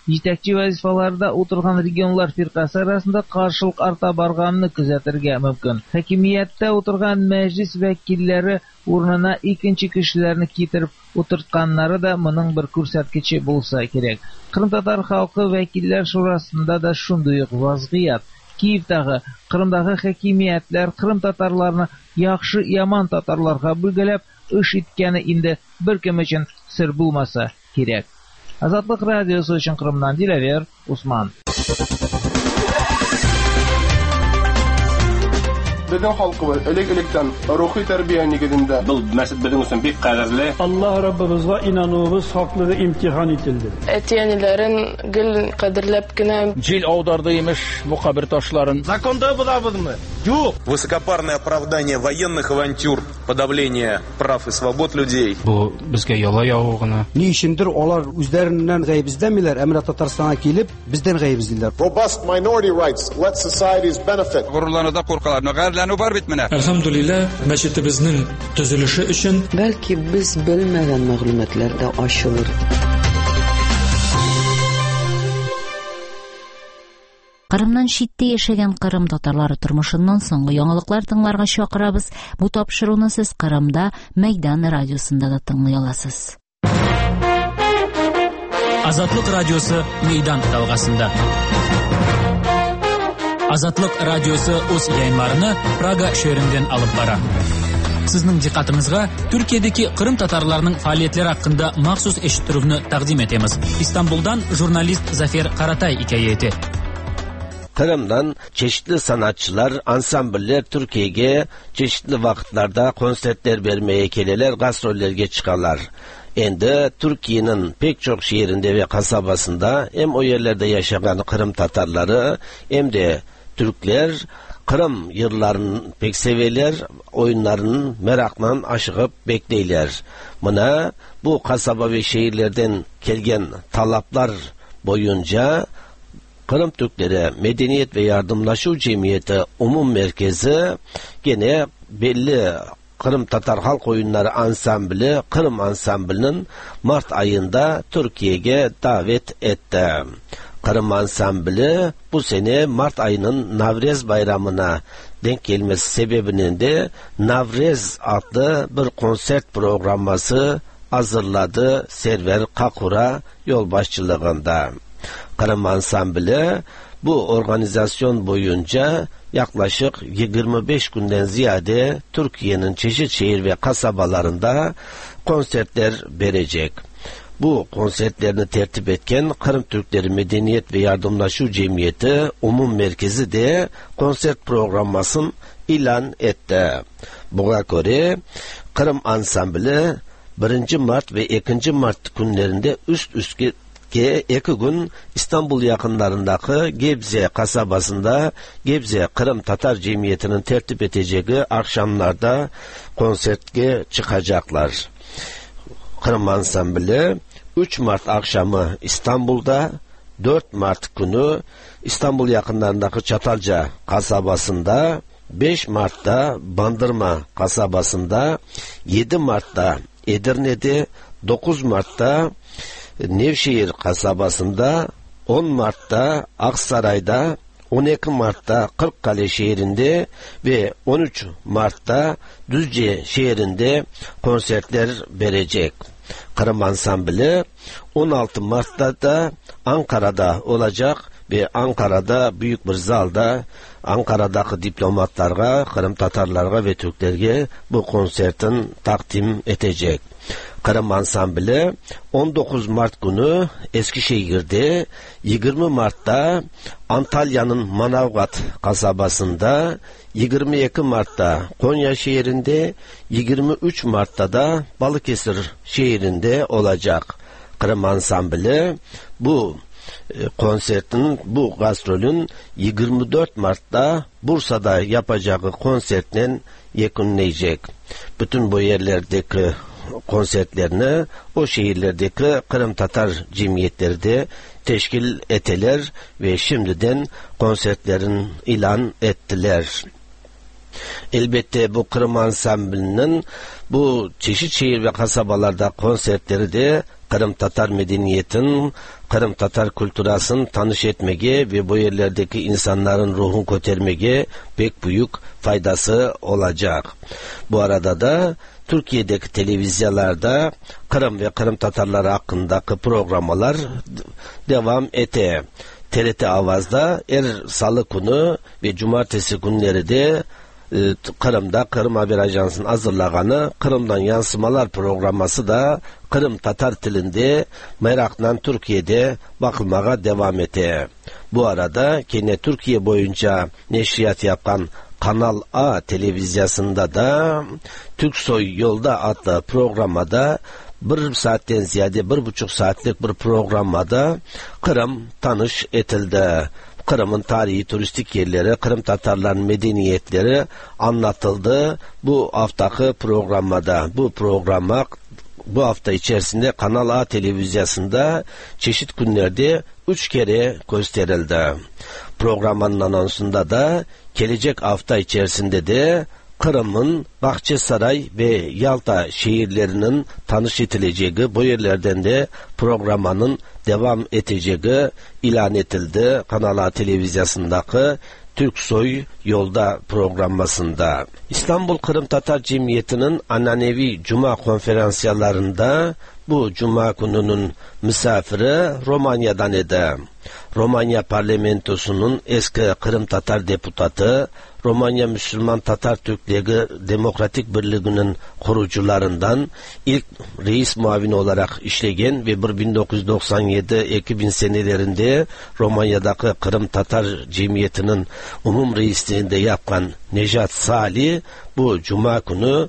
жетекчи вазифаларда отырган регионлар фиркасы арасында каршылык арта барганны күзәтергә мөмкин. Хакимияттә отырган мәҗлис вәкилләре урынына икенче кешеләрне китереп утыртканнары да моның бер күрсәткече булса кирәк. Кырым-татар халкы вәкилләр шурасында да шундый ук вазгыять. Киевтагы, Кырымдагы хакимиятләр Кырым татарларны яхшы, яман татарларга бүлгәләп эш иткәне инде беркем өчен сер булмаса кирәк. Азатлык радиосы өчен Кырымнан Диләвер Усман. Безнең халкыбыз элек-электән рухи тәрбия нигезендә. Бу мәсҗид безнең өчен бик кадерле. Аллаһ Раббыбызга инануыбыз хаклыгы имтихан ителде. Әтиәниләрен гел кадерләп кенә җил аударды имеш бу кабер ташларын. Законда булабызмы? Юк. Высокопарное оправдание военных авантюр, подавление прав и свобод людей. Бу безгә яла яву гына. Ни өчендер алар үзләреннән гаебиздәмиләр, әмма Татарстанга килеп бездән гаебиздиләр. Robust minority rights let societies benefit. Горурларда куркалар, нәгәрләнү бар бит менә. Әлхәмдүлилләh, мәчетебезнең төзелеше өчен бәлки без белмәгән мәгълүматлар да ачылыр. Кырымнан читтә яшәгән Кырым татарлары тормышыннан соңгы яңалыклар тыңларга чакырабыз. Бу тапшыруны сез Кырымда Мәйдан радиосында да тыңлый аласыз. Азатлык радиосы Мәйдан талгасында. Азатлык радиосы үз яйыннарны Прага шәһәреннән алып бара. Сезнең диққатыгызга Төркиядәге Кырым татарларының фәалиятләре хакында махсус эшиттүрүне тәкъдим итәбез. Истанбулдан журналист Зафер Каратай hikayeti. Kırım'dan çeşitli sanatçılar, ansambller Türkiye'ye çeşitli vakitlarda konsertler vermeye geleler, gastrollerge çıkarlar. Endi Türkiye'nin pek çok şehrinde ve kasabasında hem o yerlerde yaşayan Kırım Tatarları hem de Türkler Kırım yıllarını pek severler, oyunlarının merakla aşıgıp bekleyler. Buna bu kasaba ve şehirlerden gelgen talaplar boyunca Kırım Türkleri Medeniyet ve Yardımlaşma Cemiyeti Umum Merkezi gene belli Kırım Tatar Halk Oyunları Ansambli, Kırım Ansamblinin Mart ayında Türkiye'ye davet etti. Kırım Ansambli bu sene Mart ayının Navrez Bayramı'na denk gelmesi sebebinin de Navrez adlı bir konsert programması hazırladı Server Kakura yol başçılığında. Kırım Ansambli bu organizasyon boyunca yaklaşık yirmi beş günden ziyade Türkiye'nin çeşitli şehir ve kasabalarında konsertler verecek. Bu konsertlerini tertip etken Kırım Türkleri Medeniyet ve Yardımlaşma Cemiyeti Umum Merkezi de konsert programmasını ilan etti. Buna göre Kırım Ansambli birinci Mart ve ikinci Mart günlerinde üst üste ki iki gün İstanbul yakınlarındaki Gebze kasabasında Gebze Kırım Tatar Cemiyeti'nin tertip edeceği akşamlarda konserte çıkacaklar. Kırım Ansambli üç Mart akşamı İstanbul'da, dört Mart günü İstanbul yakınlarındaki Çatalca kasabasında, beş Mart'ta Bandırma kasabasında, yedi Mart'ta Edirne'de, dokuz Mart'ta Nevşehir kasabasında, on Mart'ta Aksaray'da, on iki Mart'ta Kırıkkale şehrinde ve on üç Mart'ta Düzce şehrinde konsertler verecek. Kırım Ansambli on altı Mart'ta da Ankara'da olacak ve Ankara'da büyük bir zalda Ankara'daki diplomatlarga, Kırım Tatarlarga ve Türklerge bu konsertin takdim edecek. Kırım Ansambli on dokuz Mart günü Eskişehir'de, yirmi Mart'ta Antalya'nın Manavgat kasabasında, yirmi iki Mart'ta Konya şehrinde, yirmi üç Mart'ta da Balıkesir şehrinde olacak. Kırım Ansambli bu konsertin, bu gastrolün yirmi dört Mart'ta Bursa'da yapacağı konsertle yekunlayacak. Bütün bu yerlerdeki konsertlerini o şehirlerdeki Kırım Tatar cemiyetleri de teşkil ettiler ve şimdiden konsertlerin ilan ettiler. Elbette bu Kırım Ansamblinin bu çeşit şehir ve kasabalarda konsertleri de Kırım Tatar medeniyetin, Kırım Tatar kültürasını tanış etmege ve bu yerlerdeki insanların ruhunu kötermege pek büyük faydası olacak. Bu arada da Türkiye'deki televizyonlarda Kırım ve Kırım Tatarları hakkındaki programlar devam ete. T R T Avaz'da er salı günü ve cumartesi günleri de Kırım'da Kırım Haber Ajansı'nın hazırlaganı Kırım'dan yansımalar programması da Kırım Tatar tilinde merakla Türkiye'de bakılmağa devam ete. Bu arada kene Türkiye boyunca neşriyat yapan Kanal A televizyasında da Türksoy Yolda adlı programda bir saatten ziyade bir buçuk saatlik bir programda Kırım tanış etildi. Kırım'ın tarihi, turistik yerleri, Kırım Tatarların medeniyetleri anlatıldı bu haftaki programda. Bu programa bu hafta içerisinde Kanal A televizyasında çeşit günlerde üç kere gösterildi. Programın anonsunda da gelecek hafta içerisinde de Kırım'ın Bahçesaray ve Yalta şehirlerinin tanış edileceği, bu yerlerden de programının devam edeceği ilan edildi. Kanal A televizyasındaki Türksoy Yolda programmasında. İstanbul Kırım Tatar Cemiyeti'nin ananevi Cuma konferansiyarlarında bu Cuma gününün misafiri Romanya'dan edi. Romanya parlamentosunun eski Kırım Tatar deputatı, Romanya Müslüman Tatar Türkleri Demokratik Birliği'nin kurucularından ilk reis muavini olarak işlegen ve bin dokuz yüz doksan yedi iki bin senelerinde Romanya'daki Kırım Tatar Cemiyeti'nin umum reisliğinde yapan Nejat Salih bu Cuma günü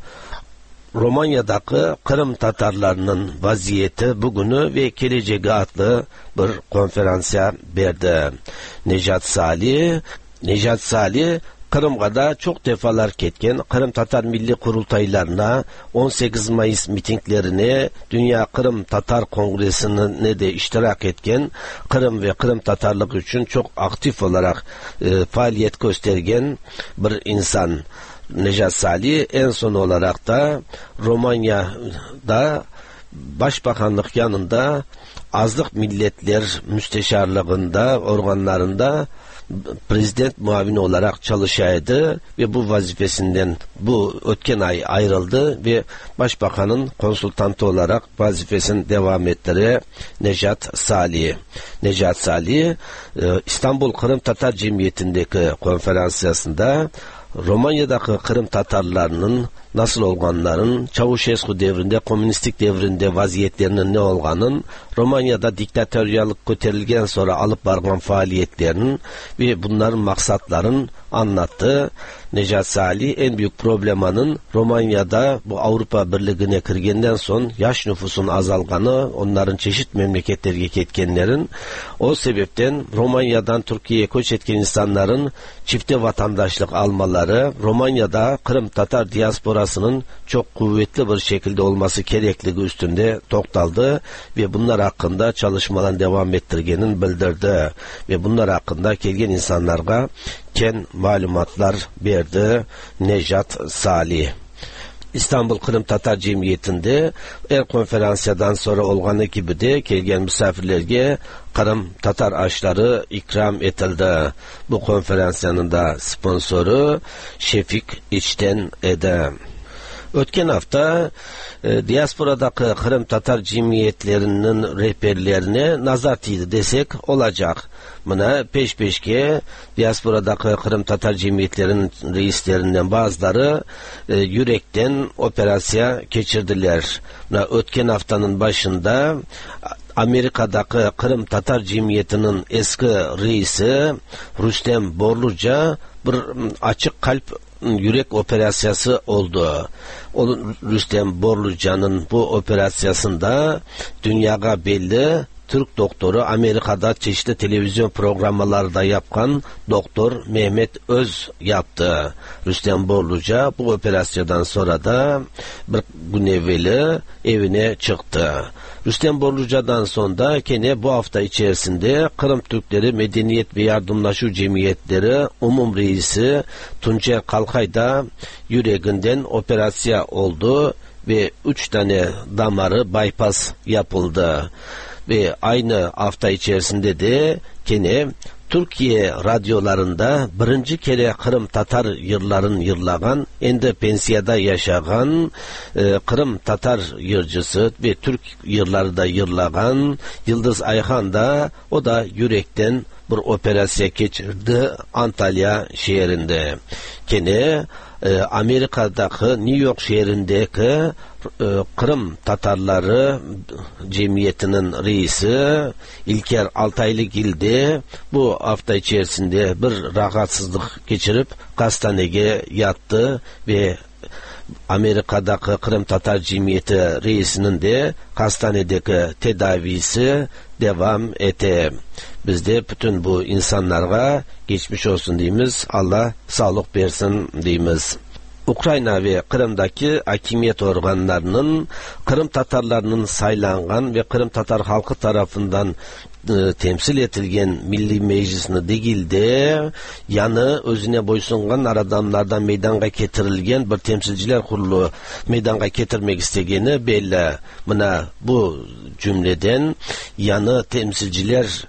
Romanya'daki Kırım Tatarlarının vaziyeti bugünü ve geleceği adlı bir konferansa verdi. Nejat Salih, Nejat Salih Kırım'a da çok defalar ketken, Kırım Tatar Milli Kurultaylarına, on sekiz Mayıs mitinglerine, Dünya Kırım Tatar Kongresi'ne de iştirak etken, Kırım ve Kırım Tatarlık için çok aktif olarak e, faaliyet göstergen bir insan. Nejat Salih en son olarak da Romanya'da Başbakanlık yanında Azlık Milletler Müsteşarlığında organlarında prezident muavini olarak çalışaydı ve bu vazifesinden bu ötken ay ayrıldı ve başbakanın konsultantı olarak vazifesini devam ettirdi. Nejat Salih. Nejat Salih İstanbul Kırım Tatar Cemiyeti'ndeki konferansiyasında Romanya'daki Kırım Tatarlarının nasıl olganların, Çavuşescu devrinde, komünistik devrinde vaziyetlerinin ne olganın, Romanya'da diktatöryalık köterilgen sonra alıp bargan faaliyetlerinin ve bunların maksatların anlattı. Nejat Salih en büyük problemanın Romanya'da bu Avrupa Birliği'ne kirgenden son yaş nüfusun azalganı, onların çeşit memleketlerge ketkenlerin, o sebepten Romanya'dan Türkiye'ye göç etken insanların çifte vatandaşlık almaları, Romanya'da Kırım Tatar diasporasının çok kuvvetli bir şekilde olması gerekliliği üstünde toktaldı ve bunlar hakkında çalışmalar devam ettirgenin bildirdi ve bunlar hakkında gelgen insanlarga ken malumatlar verdi Nejat Salih. İstanbul Kırım Tatar Cemiyeti'nde er konferansiyadan sonra olganı gibi de gelgen misafirlerge Kırım Tatar aşları ikram etildi. Bu konferansiyanın da sponsoru Şefik İçten edi. Ötken hafta e, diasporadaki Kırım Tatar cemiyetlerinin rehberlerine nazar tiydi desek olacak. Buna peş peşke diasporadaki Kırım Tatar cemiyetlerinin reislerinden bazıları e, yürekten operasya geçirdiler. Buna ötken haftanın başında Amerika'daki Kırım Tatar Cemiyeti'nin eski reisi Rüstem Borluca bir açık kalp yürek operasyası oldu. O Rüstem Borluca'nın bu operasyasında dünyaya belli Türk doktoru, Amerika'da çeşitli televizyon programlarda yapan doktor Mehmet Öz yaptı. Rüstem Borluca bu operasyondan sonra da bir gün evveli evine çıktı. Rüstem Borluca'dan sonra gene bu hafta içerisinde Kırım Türkleri Medeniyet ve Yardımlaşu Cemiyetleri Umum Reisi Tuncer Kalkay da yüreğinden operasyon oldu ve üç tane damarı bypass yapıldı. Ve aynı hafta içerisinde de gene Türkiye radyolarında birinci kere Kırım Tatar yırların yırlagan, endi pensiyada yaşagan e, Kırım Tatar yırcısı ve Türk yırları da yırlagan Yıldız Ayhan da o da yürekten bir operasyon geçirdi Antalya şehrinde. Gene e, Amerika'daki New York şehrindeki e, Kırım Tatarları Cemiyeti'nin reisi İlker Altaylıgil'de bu hafta içerisinde bir rahatsızlık geçirip hastaneye yattı ve Amerika'daki Kırım Tatar Cemiyeti reisinin de hastanedeki tedavisi devam etti. Biz de bütün bu insanlara geçmiş olsun deyimiz, Allah sağlık versin deyimiz. Ukrayna ve Kırım'daki hakimiyet organlarının Kırım Tatarlarının saylangan ve Kırım Tatar halkı tarafından e, temsil etilgen Milli Meclisini değil de yanı özüne boysungan adamlardan meydanga getirilgen bir temsilciler kurulu meydanga getirmek istegeni belli. Buna bu cümleden yanı temsilciler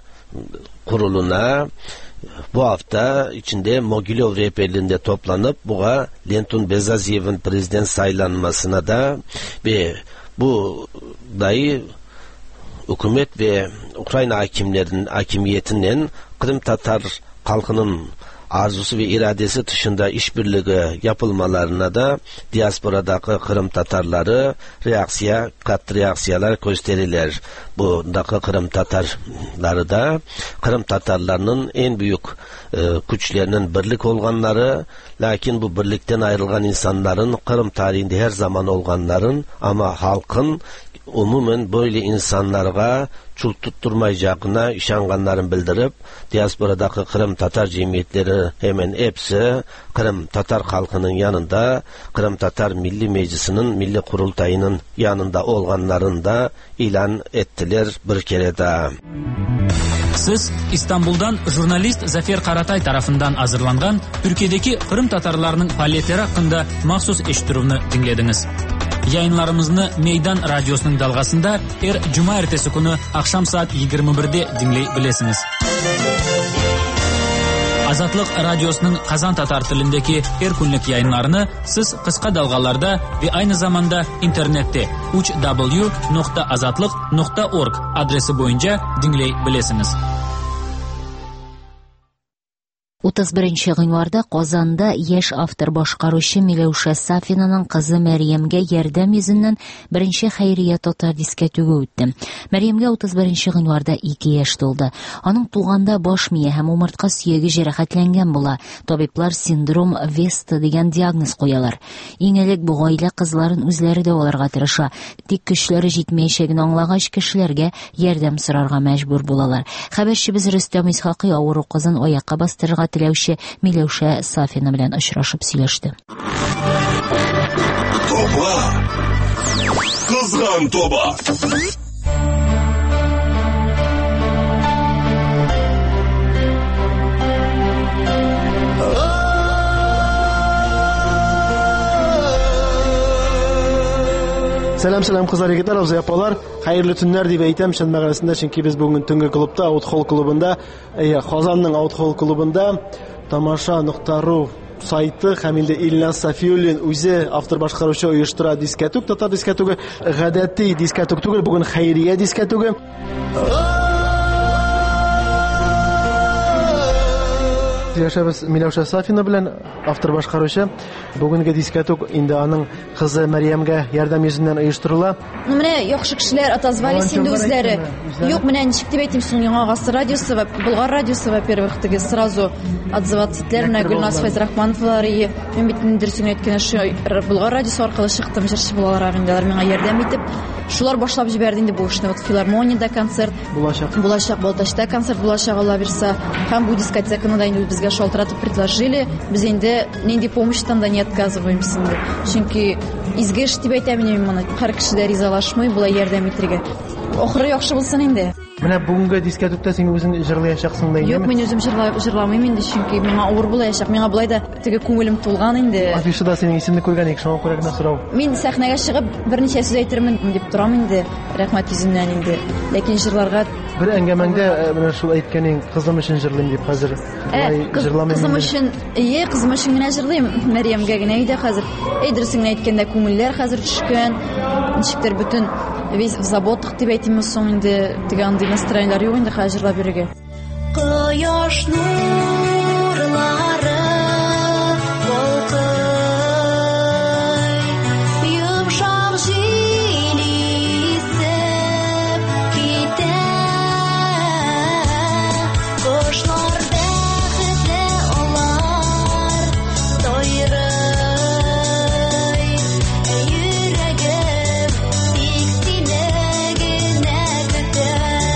kuruluna bu hafta içinde Mogilov rehberliğinde toplanıp buğa Lentun Bezaziyev'in prezident saylanmasına da ve bu dayı hükümet ve Ukrayna hakimlerinin hakimiyetinin Kırım Tatar halkının arzusu ve iradesi dışında işbirliği yapılmalarına da diasporadaki Kırım Tatarları reaksiya, kat reaksiyalar gösterirler. Bundaki Kırım Tatarları da Kırım Tatarlarının en büyük e, güçlerinin birlik olganları, lakin bu birlikten ayrılgan insanların Kırım tarihinde her zaman olganların ama halkın umumen böyle insanlarga çul tutturmayacağına işanganların bildirip diasporadaki Kırım Tatar cemiyetleri hemen hepsi Kırım Tatar halkının yanında, Kırım Tatar Milli Meclisi'nin Milli Kurultayı'nın yanında olganların da ilan ettiler bir kere daha. Siz İstanbul'dan jurnalist Zafer Karatay tarafından hazırlangan Türkiye'deki Kırım Tatarlarının faaliyetleri hakkında mahsus eşitiruvni dinlediniz. Yayınlarımızı Meydan Radyosu'nun dalgasında her Cuma ertesi günü akşam saat yigirma birde dinleyebilirsiniz. Azatlık Radyosu'nun Kazan Tatar tilindeki her günlük yayınlarını siz kısa dalgalarda ve aynı zamanda internette uch w nokta azatlık nokta org adresi boyunca dinleyebilirsiniz. o'ttiz birinchi iyunlarda Qozonda yosh avtor boshqaruvchi Milevsha Safinaning qizi Maryamga yordam yuzidan birinchi xayriya Tatar diskotugi o'tdi. Maryamga o'ttiz birinchi iyunlarda ikki yosh to'ldi. Uning tug'anda bosh miya ham umurtqa suyagi jarohatlangan bo'la. Tabiblar sindrom West degan diagnoz qo'yalar. Eng ilk bu oila qizlarini o'zlari davolarga tirisha, tik kuchlari yetmayishini anglagach kishilarga yordam so'rarga majbur bo'lalar. Xabarchi biz Rustam Ishoqiy og'ir qizini oyoqqa bostirga tilövchi Milevsha Safina bilan uchrashib сөйләште. Topa! Kızgan topa! Selam selam kızlar yigitler, avza yapalar. Hayırlı tünler diye aytam şan mağarasında, çünkü biz bugün tünge klubda, Outhall klubunda, e, Qozonning Outhall klubunda Tamasha nokta ru sayti hamilde İlhan Safiyullin o'zi avtor boshqaruvchi uyushtura diskotuk, Tatar diskotugi, g'adatiy diskotuk tugul, bugün xayriya diskotugi. Yaşabız Milevsha Safina bilan avtor boshqaruvchi. Bugungi diskotuk endi uning qizi Maryamga yordam yuzidan uyushtirildi. Mana yaxshi kishilar отозвались endi o'zlari. Yo'q, mana nechik deb aytayim, so'ng Yangi radiosi va Bulg'or radiosi va первых-тиги сразу отзываться etdilar. Mana Gulnaz Fayzrahmonovlar, men bitin dirsini aytgan shu Bulg'or radiosi orqali chiqdim, jirchi bolalar ag'indalar menga yordam etib, shular boshlab jiberdi endi bu ishni. Вот Filarmoniyada konsert, Bulashaq, Bulashaq Boltashda konsert Bulashaq Alloh bersa, ham bu diskotekani da endi bizga шалтыратып предложили, biz endi нендей помощьтан да не отказываемся. Чөнки изге эш дип әйтәм мин моны. Һәр кеше дә ризалашмый, була ярдәм итәргә. Ахыры яхшы булсын инде. Менә бүгенге дискотекта син үзең җырлаячаксың да инде. Юк, мин үзем җырламыйм инде, чөнки миңа авыр булачак. Миңа болай да теге күңелем тулган инде. Афишада синең исемне күргән идек, шуңа күрә генә сорау. Мин сәхнәгә чыгып берничә сүз әйтермен дип торам инде. Рәхмәт йөзеннән инде. Ләкин җырларга бер әңгәмәңдә менә шул әйткәнең кызым өчен җырлыйм дип хәзер җырламыйм. Кызым өчен, ие, кызым өчен генә җырлыйм. Мәрьямгә генә иде хәзер. Әйдерсең әйткәндә күңелләр хәзер төшкән. Ничектер бүтән весь в заботах дип әйтимме соң инде теге андый настроениеләр юк инде хәзер җырлап йөрергә. Кояш нурлары балкый, йомшак җил исеп китә. Кошлар бәхетле алар тойрый, йөрәгем тик сине генә көтә.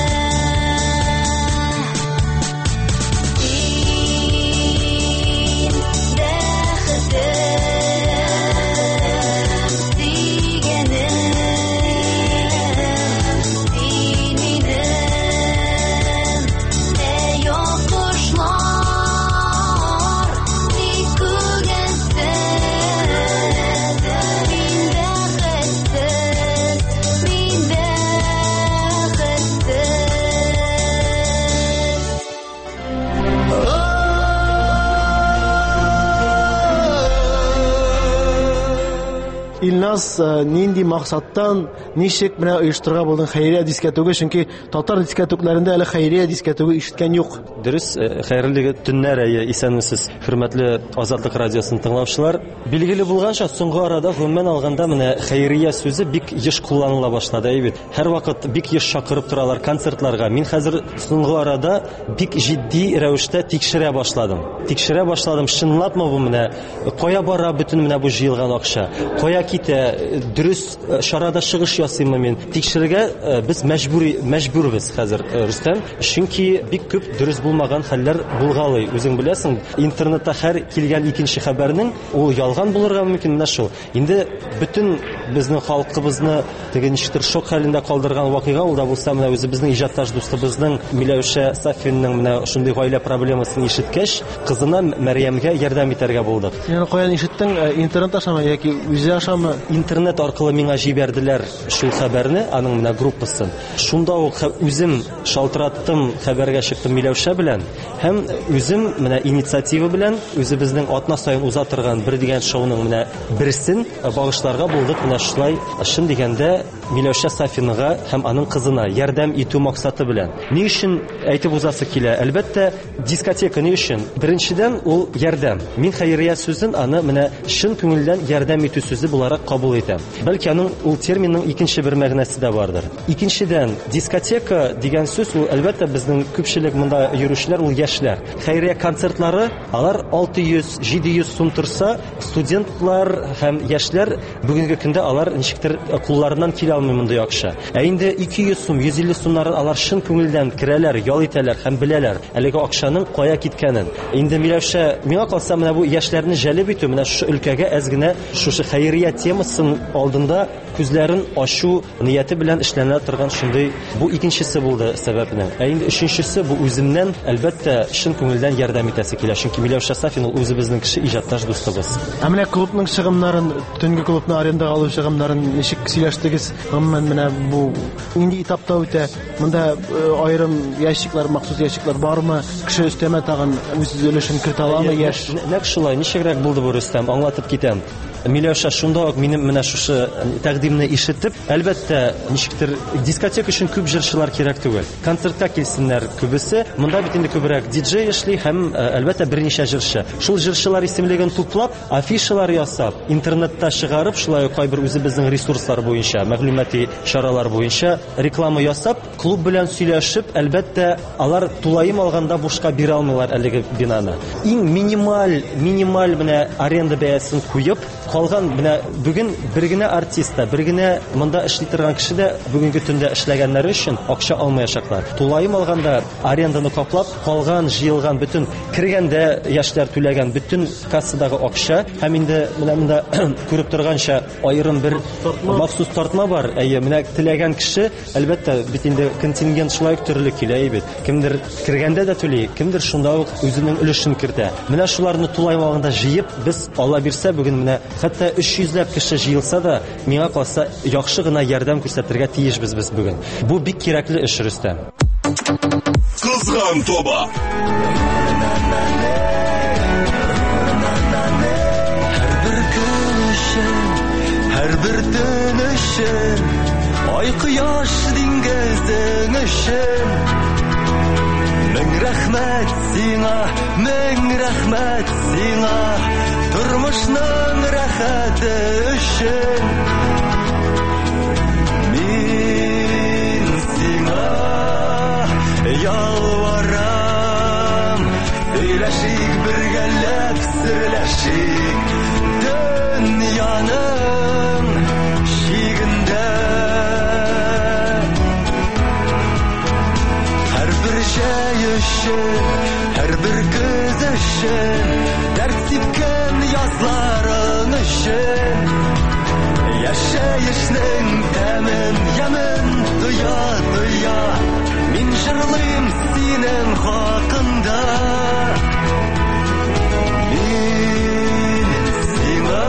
Илназ, нинди максаттан, ничек менә оештырга булдың хәйрия дискотеге, чөнки татар дискотекләрендә әле хәйрия дискотеге ишеткән юк. Дөрес, хәерле төннәр әйе, исәнмесез, хөрмәтле Азатлык радиосын тыңлаучылар. Билгеле булганча, соңгы арада гомумән алганда менә хәйрия сүзе бик еш кулланыла башлады, әйбит. Һәр вакыт бик еш чакырып торалар концертларга. Мин хәзер соңгы арада бик җитди рәвештә тикшерә башладым. Тикшерә башладым, чынлапмы бу менә, кая бара бөтен менә бу җыелган акча? Кая китә? Дөрес шарада чыгыш ясыймы мин? Тикшерергә без мәҗбүри мәҗбүрбез хәзер, Рөстәм, чөнки бик күп дөрес булмаган хәлләр булгалый. Үзең беләсең, интернетта һәр килгән икенче хәбәрнең ул ялган булырга мөмкин менә шул. Инде бөтен безнең халкыбызны теге ничектер шок хәлендә калдырган вакыйга ул да булса менә үзебезнең иҗатташ дустыбызның Миләүшә Сафинның менә шундый гаилә проблемасын ишеткәч, кызына Мәрьямгә ярдәм итәргә булдык. Син каян ишеттең? Интернет ашамы яки үзе ашамы? Интернет аркылы миңа җибәрделәр шул хәбәрне, аның менә группасын. Шунда ук үзем шалтыраттым, хәбәргә чыктым Миләүшә белән, һәм үзем менә инициатива белән үзебезнең атна саен уза торган бер дигән шоуның менә берсен багышларга булдык. Менә шулай шын дигәндә Миләүшә Сафинга һәм аның кызына ярдәм итү максаты белән. Ни өчен әйтеп узасы килә? Әлбәттә, дискотека ни өчен? Беренчедән ул ярдәм. Мин хәйрия сүзен аны менә шын күңелдән ярдәм итү сүзе буларак кабул итәм. Бәлки аның ул терминның икенче бер мәгънәсе дә бардыр. Икенчедән, дискотека дигән сүз ул әлбәттә безнең күпчелек монда йөрүчеләр ул яшьләр. Хәйрия концертлары алар алты йөз җиде йөз сум торса, студентлар һәм яшьләр бүгенге көндә алар ничектер кулларыннан килә алмый мондай акча. Ә инде ике йөз сум, йөз илле сумнарын алар шын күңелдән керәләр, ял итәләр һәм беләләр әлеге акчаның кая киткәнен. Инде Миләүшә, миңа калса менә бу яшьләрне җәлеп итү, менә шу өлкәгә әз генә шушы хәйрия темасын алдында күзләрен ачу нияте белән эшләнә торган шундый бу икенчесе булды сәбәпнең. Ә инде өченчесе бу үземнән әлбәттә шын күңелдән ярдәм итәсе килә. Чөнки Миләүшә Сафин ул үзебезнең кеше иҗатташ дустыбыз. Ә менә клубның чыгымнарын, төнге клубны арендага алу чыгымнарын ничек сөйләштегез? Гомумән менә бу нинди этапта үтә? Монда аерым ящиклар, махсус ящиклар бармы? Кеше өстәмә тагын үз өлешен кертә аламы яшь? Нәкъ шулай, ничегрәк булды бу, Рөстәм? Аңлатып китәм. Миләүшә шунда ук минем менә шушы тәкъдимне ишетеп, әлбәттә, ничектер дискотека өчен күп җырчылар кирәк түгел. Концертка килсеннәр күбесе, монда бит инде күбрәк диджей эшли һәм әлбәттә берничә җырчы. Шул җырчылар исемлеген туплап, афишалар ясап, интернетта чыгарып, шулай ук кайбер үзебезнең ресурслар буенча, мәгълүмати чаралар буенча реклама ясап, клуб белән сөйләшеп, әлбәттә, алар тулаем алганда бушка бирә алмыйлар әлеге бинаны. Иң минималь, минималь менә аренда бәясен куеп, калган менә бүген бер генә артист та, бер генә монда эшли торган кеше дә бүгенге төндә эшләгәннәре өчен акча алмаячаклар. Тулайым алганда аренданы каплап, калган җыелган бөтен кергәндә яшьләр түләгән бөтен кассадагы акча һәм инде менә монда күреп торганча аерым бер махсус тартма бар. Әйе, менә теләгән кеше әлбәттә бит инде контингент шулай ук төрле килә бит. Кемдер кергәндә дә түли, кемдер шунда ук үзенең өлешен кертә. Менә шуларны тулайым алганда җыеп, без ала бирсә бүген менә хәтта өч йөзләп кеше җыелса да, миңа калса яхшы гына ярдәм күрсәтергә тиешбез без бүген. Бу бик кирәкле эш, Рөстәм. Кызган тоба. Һәрбер көн өчен, һәрбер төн өчен, ай кояш диңгезнең өчен. Мең рәхмәт сиңа, мең рәхмәт сиңа, тормышның рәхәте өчен. Мин сиңа ялварам, сөйләшик бергәләп серләшик дөньяның шигендә. Һәрбер җәй өчен, һәрбер көз өчен, дәрт сипкән язларың өчен. Яшәешнең тәмен, ямен тоя, тоя, мин җырлыйм синең хакында. Мин сиңа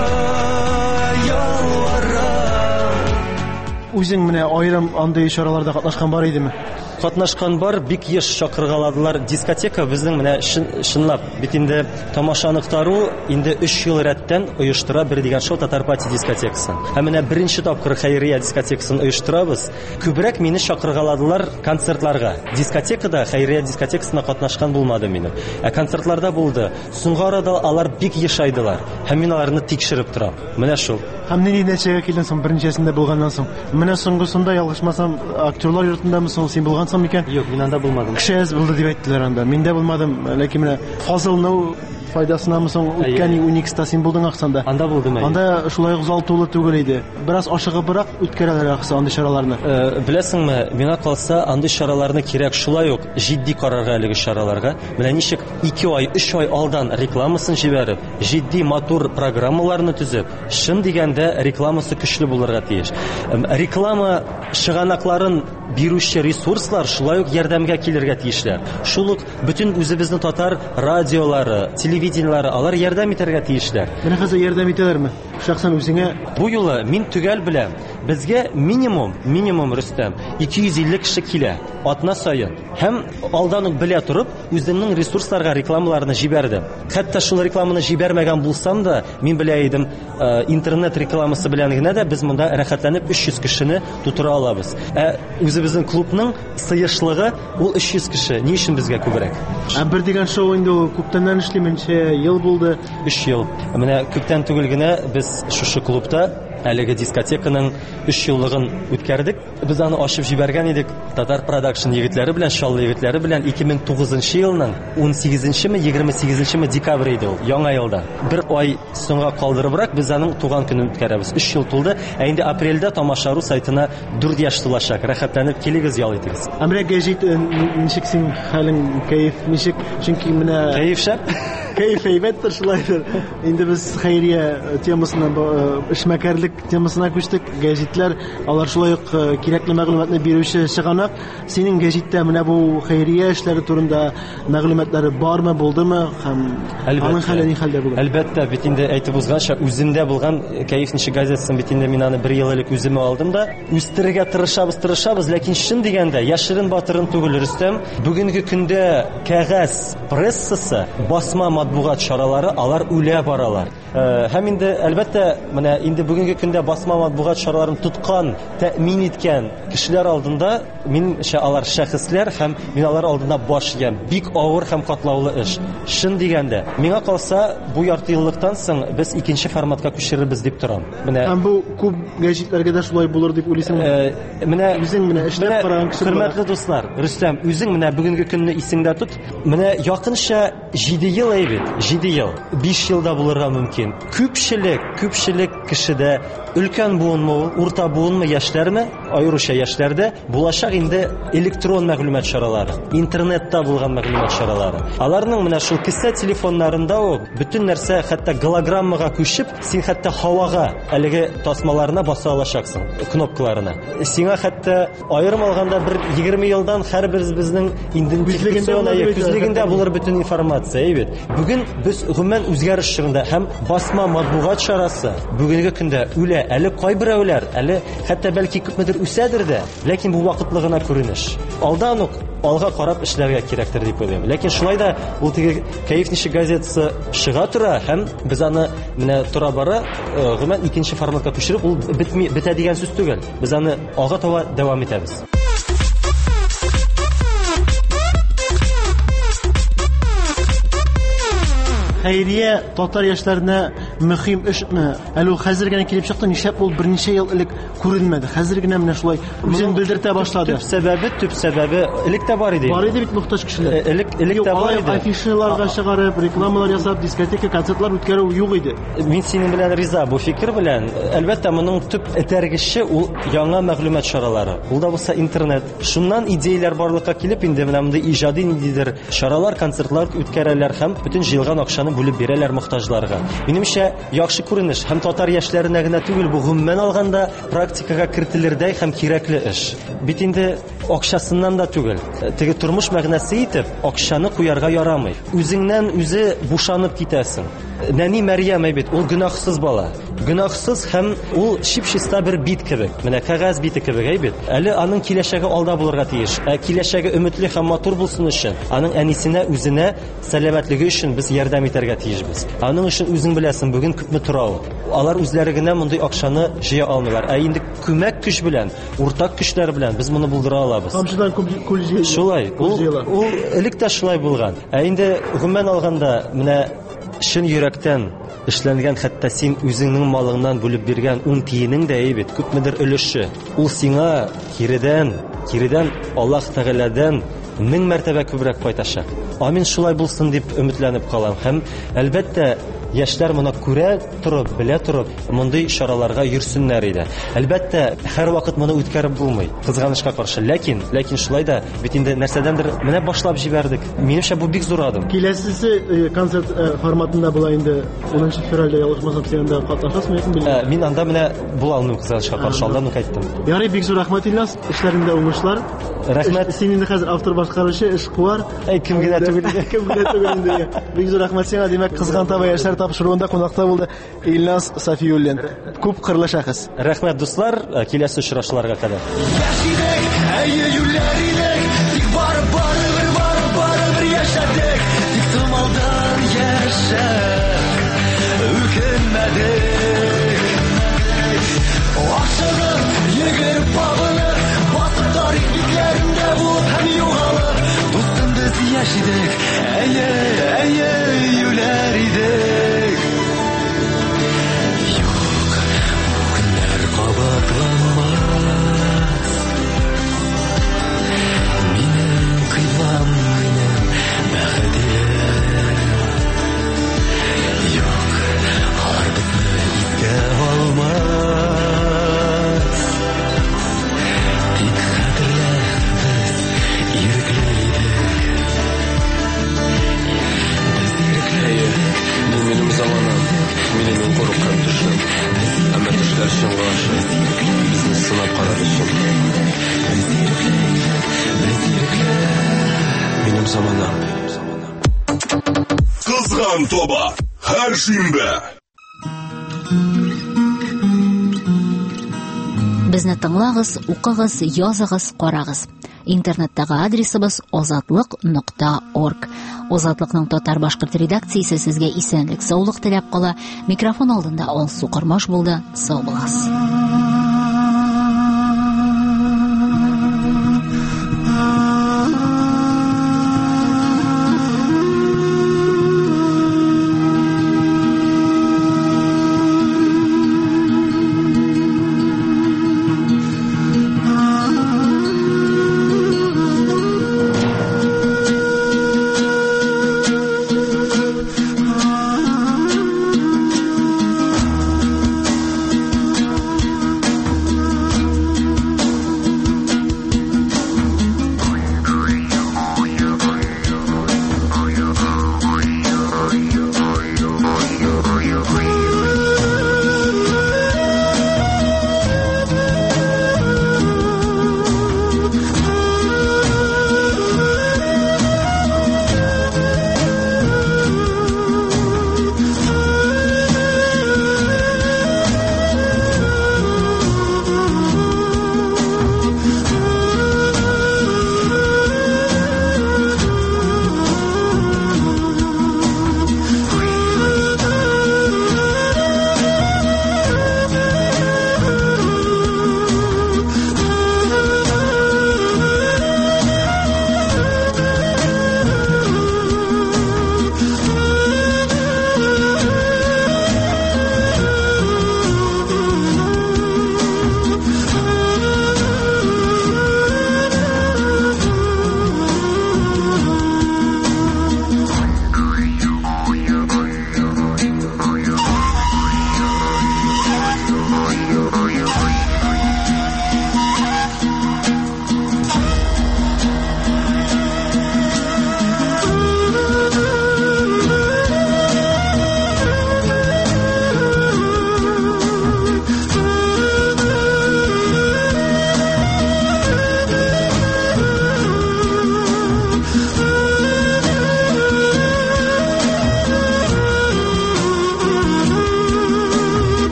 ялварам. Үзең менә аерым андый чараларда катнашкан бар идеме? Катнашкан бар, бик еш чакыргаладылар. Дискотека безнең менә чынлап бит инде тамашаны кытару инде өч ел рәттән оештыра бер дигән шоу Татар Пати дискотекасын. Һәм менә беренче тапкыр Хәйрия дискотекасын оештырабыз. Күбрәк мине чакыргаладылар концертларга. Дискотекада Хәйрия дискотекасына катнашкан булмады минем. Ә концертларда булды. Соңгы арада алар бик ешайдылар. Һәм мин аларны тикшереп торам. Менә шул. Һәм нинди нәтиҗәгә килдең соң беренчесендә булганнан соң? Менә соңгысында ялгышмасам, актерлар йортындамы соң син булгансың микән? Юк, мин анда булмадым. Кеше аз булды дип әйттеләр анда. Мин дә булмадым. Ләкин менә Фазылның файдасынамы соң үткән уникста син булдың аксанда. Анда булдым. Анда шулай ук зал тулы түгел иде. Бераз ашыгыбрак үткәрәләр аксы андый чараларны. Беләсеңме, миңа калса андый чараларны кирәк шулай ук җитди карарга әлеге чараларга. Менә ничек ике ай, өч ай алдан рекламасын җибәреп, җитди матур программаларны төзеп, шын дигәндә рекламасы көчле булырга тиеш. Реклама чыганакларын бирүче ресурслар шулай ук ярдәмгә килергә тиешләр. Шул ук бөтен үзебезнең татар радиолары, телевидениелары алар ярдәм итәргә тиешләр. Менә хәзер ярдәм итәләрме? Шәхсән үзеңә бу юлы мин төгәл беләм. Безгә минимум, минимум Рөстәм ике йөз илле кеше килә атна саен. Һәм алдан ук белә торып, үземнең ресурсларга рекламаларны җибәрдем. Хәтта шул рекламаны җибәрмәгән булсам да, мин белә идем, интернет рекламасы белән генә дә без монда рәхәтләнеп өч йөз кешене тутыра алабыз. Ә үзебезнең клубның сыешлыгы ул өч йөз кеше. Ни өчен безгә күбрәк? Ә бер дигән шоу инде ул күптәннән эшлименчә ел булды. өч ел. Менә күптән түгел генә без шушы клубта әлеге дискотеканың өч еллыгын үткәрдек. Без аны ачып җибәргән идек Татар Продакшн егетләре белән, Шаллы егетләре белән ике мең тугызынчы елның ун сигезенчеме, егерме сигезенчеме декабрь иде ул, яңа елда. Бер ай соңга калдырыбрак без аның туган көнен үткәрәбез. өч ел тулды. Ә инде апрельдә Тамашару сайтына дүрт яшь тулачак. Рәхәтләнеп килегез, ял итегез. Әмрә гәҗит ничек син хәлең, кәеф ничек? Чөнки менә кәеф шәп. Кәеф әйбәттер шулайдыр. Инде без Хәйрия темасына, эшмәкәрлек темасына күчтек. Гәҗитләр алар шулай ук кирәкле мәгълүматны бирүче чыганак. Синең гәҗиттә менә бу Хәйрия эшләре турында мәгълүматлары бармы, булдымы? Һәм аның хәле ни хәлдә бүген? Әлбәттә, бит инде әйтеп узганча, үземдә булган кәеф ничек газетасын бит инде мин аны бер ел элек үземә алдым да, үстерергә тырышабыз, тырышабыз, ләкин шын дигәндә яшерен батырын түгел, Рөстәм. Бүгенге көндә кәгазь прессасы, басма матбугат чаралары алар үлә баралар. Һәм инде әлбәттә менә инде бүгенге көндә басма матбугат чараларын тоткан, тәэмин иткән кешеләр алдында минемчә алар шәхесләр һәм мин алар алдында баш иям. Бик авыр һәм катлаулы эш. Шын дигәндә, миңа калса, бу ярты еллыктан соң без икенче форматка күчерербез дип торам. Менә һәм бу күп гәҗитләргә дә шулай булыр дип уйлыйсыңмы? Менә үзең менә эшләп караган кеше. Хөрмәтле дуслар, Рөстәм, үзең менә бүгенге көнне исеңдә тот. Менә якынча җиде ел әйбит, җиде ел, биш елда булырга мөмкин. Күпчелек, күпчелек кешедә өлкән буынмы, урта буынмы, яшьләрме, аеруча яшьләрдә булачак инде электрон мәгълүмат чаралары, интернетта булган мәгълүмат чаралары. Аларның менә шул кисә телефоннарында ук бөтен нәрсә хәтта голограммага күчеп, син хәтта һавага әлеге тасмаларына баса алачаксың, кнопкаларына. Сиңа хәтта аерым алганда бер егерме елдан һәрбез безнең идентификацион күзлегендә булыр бөтен информация, әйбит. Бүген без гомумән үзгәреш чорында һәм басма матбугат чарасы бүгенге көндә үлә. Әле кайберәүләр, әле хәтта бәлки күпмедер үсәдер дә, ләкин бу вакытлы гына күренеш. Алдан ук алга карап эшләргә кирәктер дип уйлыйм. Ләкин шулай да ул теге Каифничек газетасы чыга тора һәм без аны менә тора бара гомумән икенче форматка күчереп, ул бетми, бетә дигән сүз түгел. Без аны ага таба дәвам итәбез. Хәйрия татар яшьләренә мөһим эшме? Әле хәзер генә килеп чыкты, нишләп ул берничә ел элек күренмәде? Хәзер генә менә шулай үзен белдертә башлады. Төп сәбәбе, төп сәбәбе элек тә бар иде. Бар иде бит мохтаҗ кешеләр. Элек элек тә бар иде. Афишаларга чыгарып, рекламалар ясап, дискотека, концертлар үткәрү юк иде. Мин синең белән риза бу фикер белән. Әлбәттә, моның төп этәргече ул яңа мәгълүмат чаралары. Ул да булса интернет. Шуннан идеяләр барлыкка килеп, инде менә монда иҗади ниндидер чаралар, концертлар үткәрәләр һәм бөтен җыелган акчаны бүлеп бирәләр мохтаҗларга. Минемчә, яхшы күренеш һәм татар яшьләренә генә түгел, бу гомумән алганда практикага кертелердәй һәм кирәкле эш. Бит инде акчасыннан да түгел. Теге тормыш мәгънәсе итеп, акчаны куярга ярамый. Үзеңнән үзе бушанып китәсең. Нәни Мәрьям әйбит, ул гөнаһсыз бала. Гөнаһсыз һәм ул чип-чиста бер бит кебек. Менә кәгазь бите кебек әйбит. Әле аның киләчәге алда булырга тиеш. Ә киләчәге өметле һәм матур булсын өчен, аның әнисенә, үзенә сәламәтлеге өчен без ярдәм итәргә тиешбез. Аның өчен үзең беләсең, бүген күпме тора ул. Алар үзләре генә мондый акчаны җыя алмыйлар. Ә инде күмәк көч белән, уртак көчләр белән без моны булдыра алабыз. Камчыдан күл җыя. Шулай. Ул ул элек тә шулай булган. Ә инде гомумән алганда менә шын йөрәктән эшләнгән, хәтта син үзеңнең малыңнан бүлеп биргән ун тиенең дә әйбит, күпмедер өлеше. Ул сиңа киридән, киридән Аллаһ Тәгаләдән мең мәртәбә күбрәк кайтачак. Амин, шулай булсын дип өметләнеп калам. Һәм әлбәттә яшьләр моны күрә торып, белә торып, мондый чараларга йөрсеннәр иде. Әлбәттә, һәр вакыт моны үткәреп булмый, кызганычка каршы. Ләкин, ләкин шулай да бит инде нәрсәдәндер менә башлап җибәрдек. Минемчә, бу бик зур адым. Киләсесе концерт форматында була инде унынчы февральдә ялгышмасам, син анда катнашасыңмы икән белмим. Мин анда менә була алмыйм, кызганычка каршы, алдан ук әйттем. Ярый, бик зур рәхмәт Ильяс, эшләрендә уңышлар. Рәхмәт. Син инде хәзер автор башкаручы, эшкуар. Әй, кем генә түгел. Кем генә түгел инде. Бик зур рәхмәт сиңа. Димәк, кызган таба яшьләр тапшыруында кунакта булды Ильяс Сафиуллин. Күп кырлы шәхес. Рәхмәт, дуслар, киләсе очрашуларга кадәр. Яшидек, әйе юллар идек, тик барып барыбер, барып барыбер яшәдек, тик томалдан яшәп үкенмәдек. Акчадан йөгереп табынып, батып тарих битләрендә булып һәм югалып, дустым без яшидек, әйе, әйе юллар идек. Юк, бу көннәр кабатланмас. Минем кыйлам, минем бәхетем. Юк, алар безне искә алмас. Тик хәтерлә, без ирекле идек. Без ирекле идек. Бу минем заманам, минем курыккан төшем. Әмма төшләр чынга аша. Безне сынап карар өчен. Без ирекле идек, без ирекле. Минем заманам. Кызган тоба һәр шимбә. Безне тыңлагыз, укыгыз, языгыз, карагыз. Интернеттагы адресыбыз озатлык нокта орг. Озатлыкның татар башкорт редакциясе сезгә исәнлек, саулык теләп кала. Микрофон алдында Алсу Кормаш булды. Сау буласыз.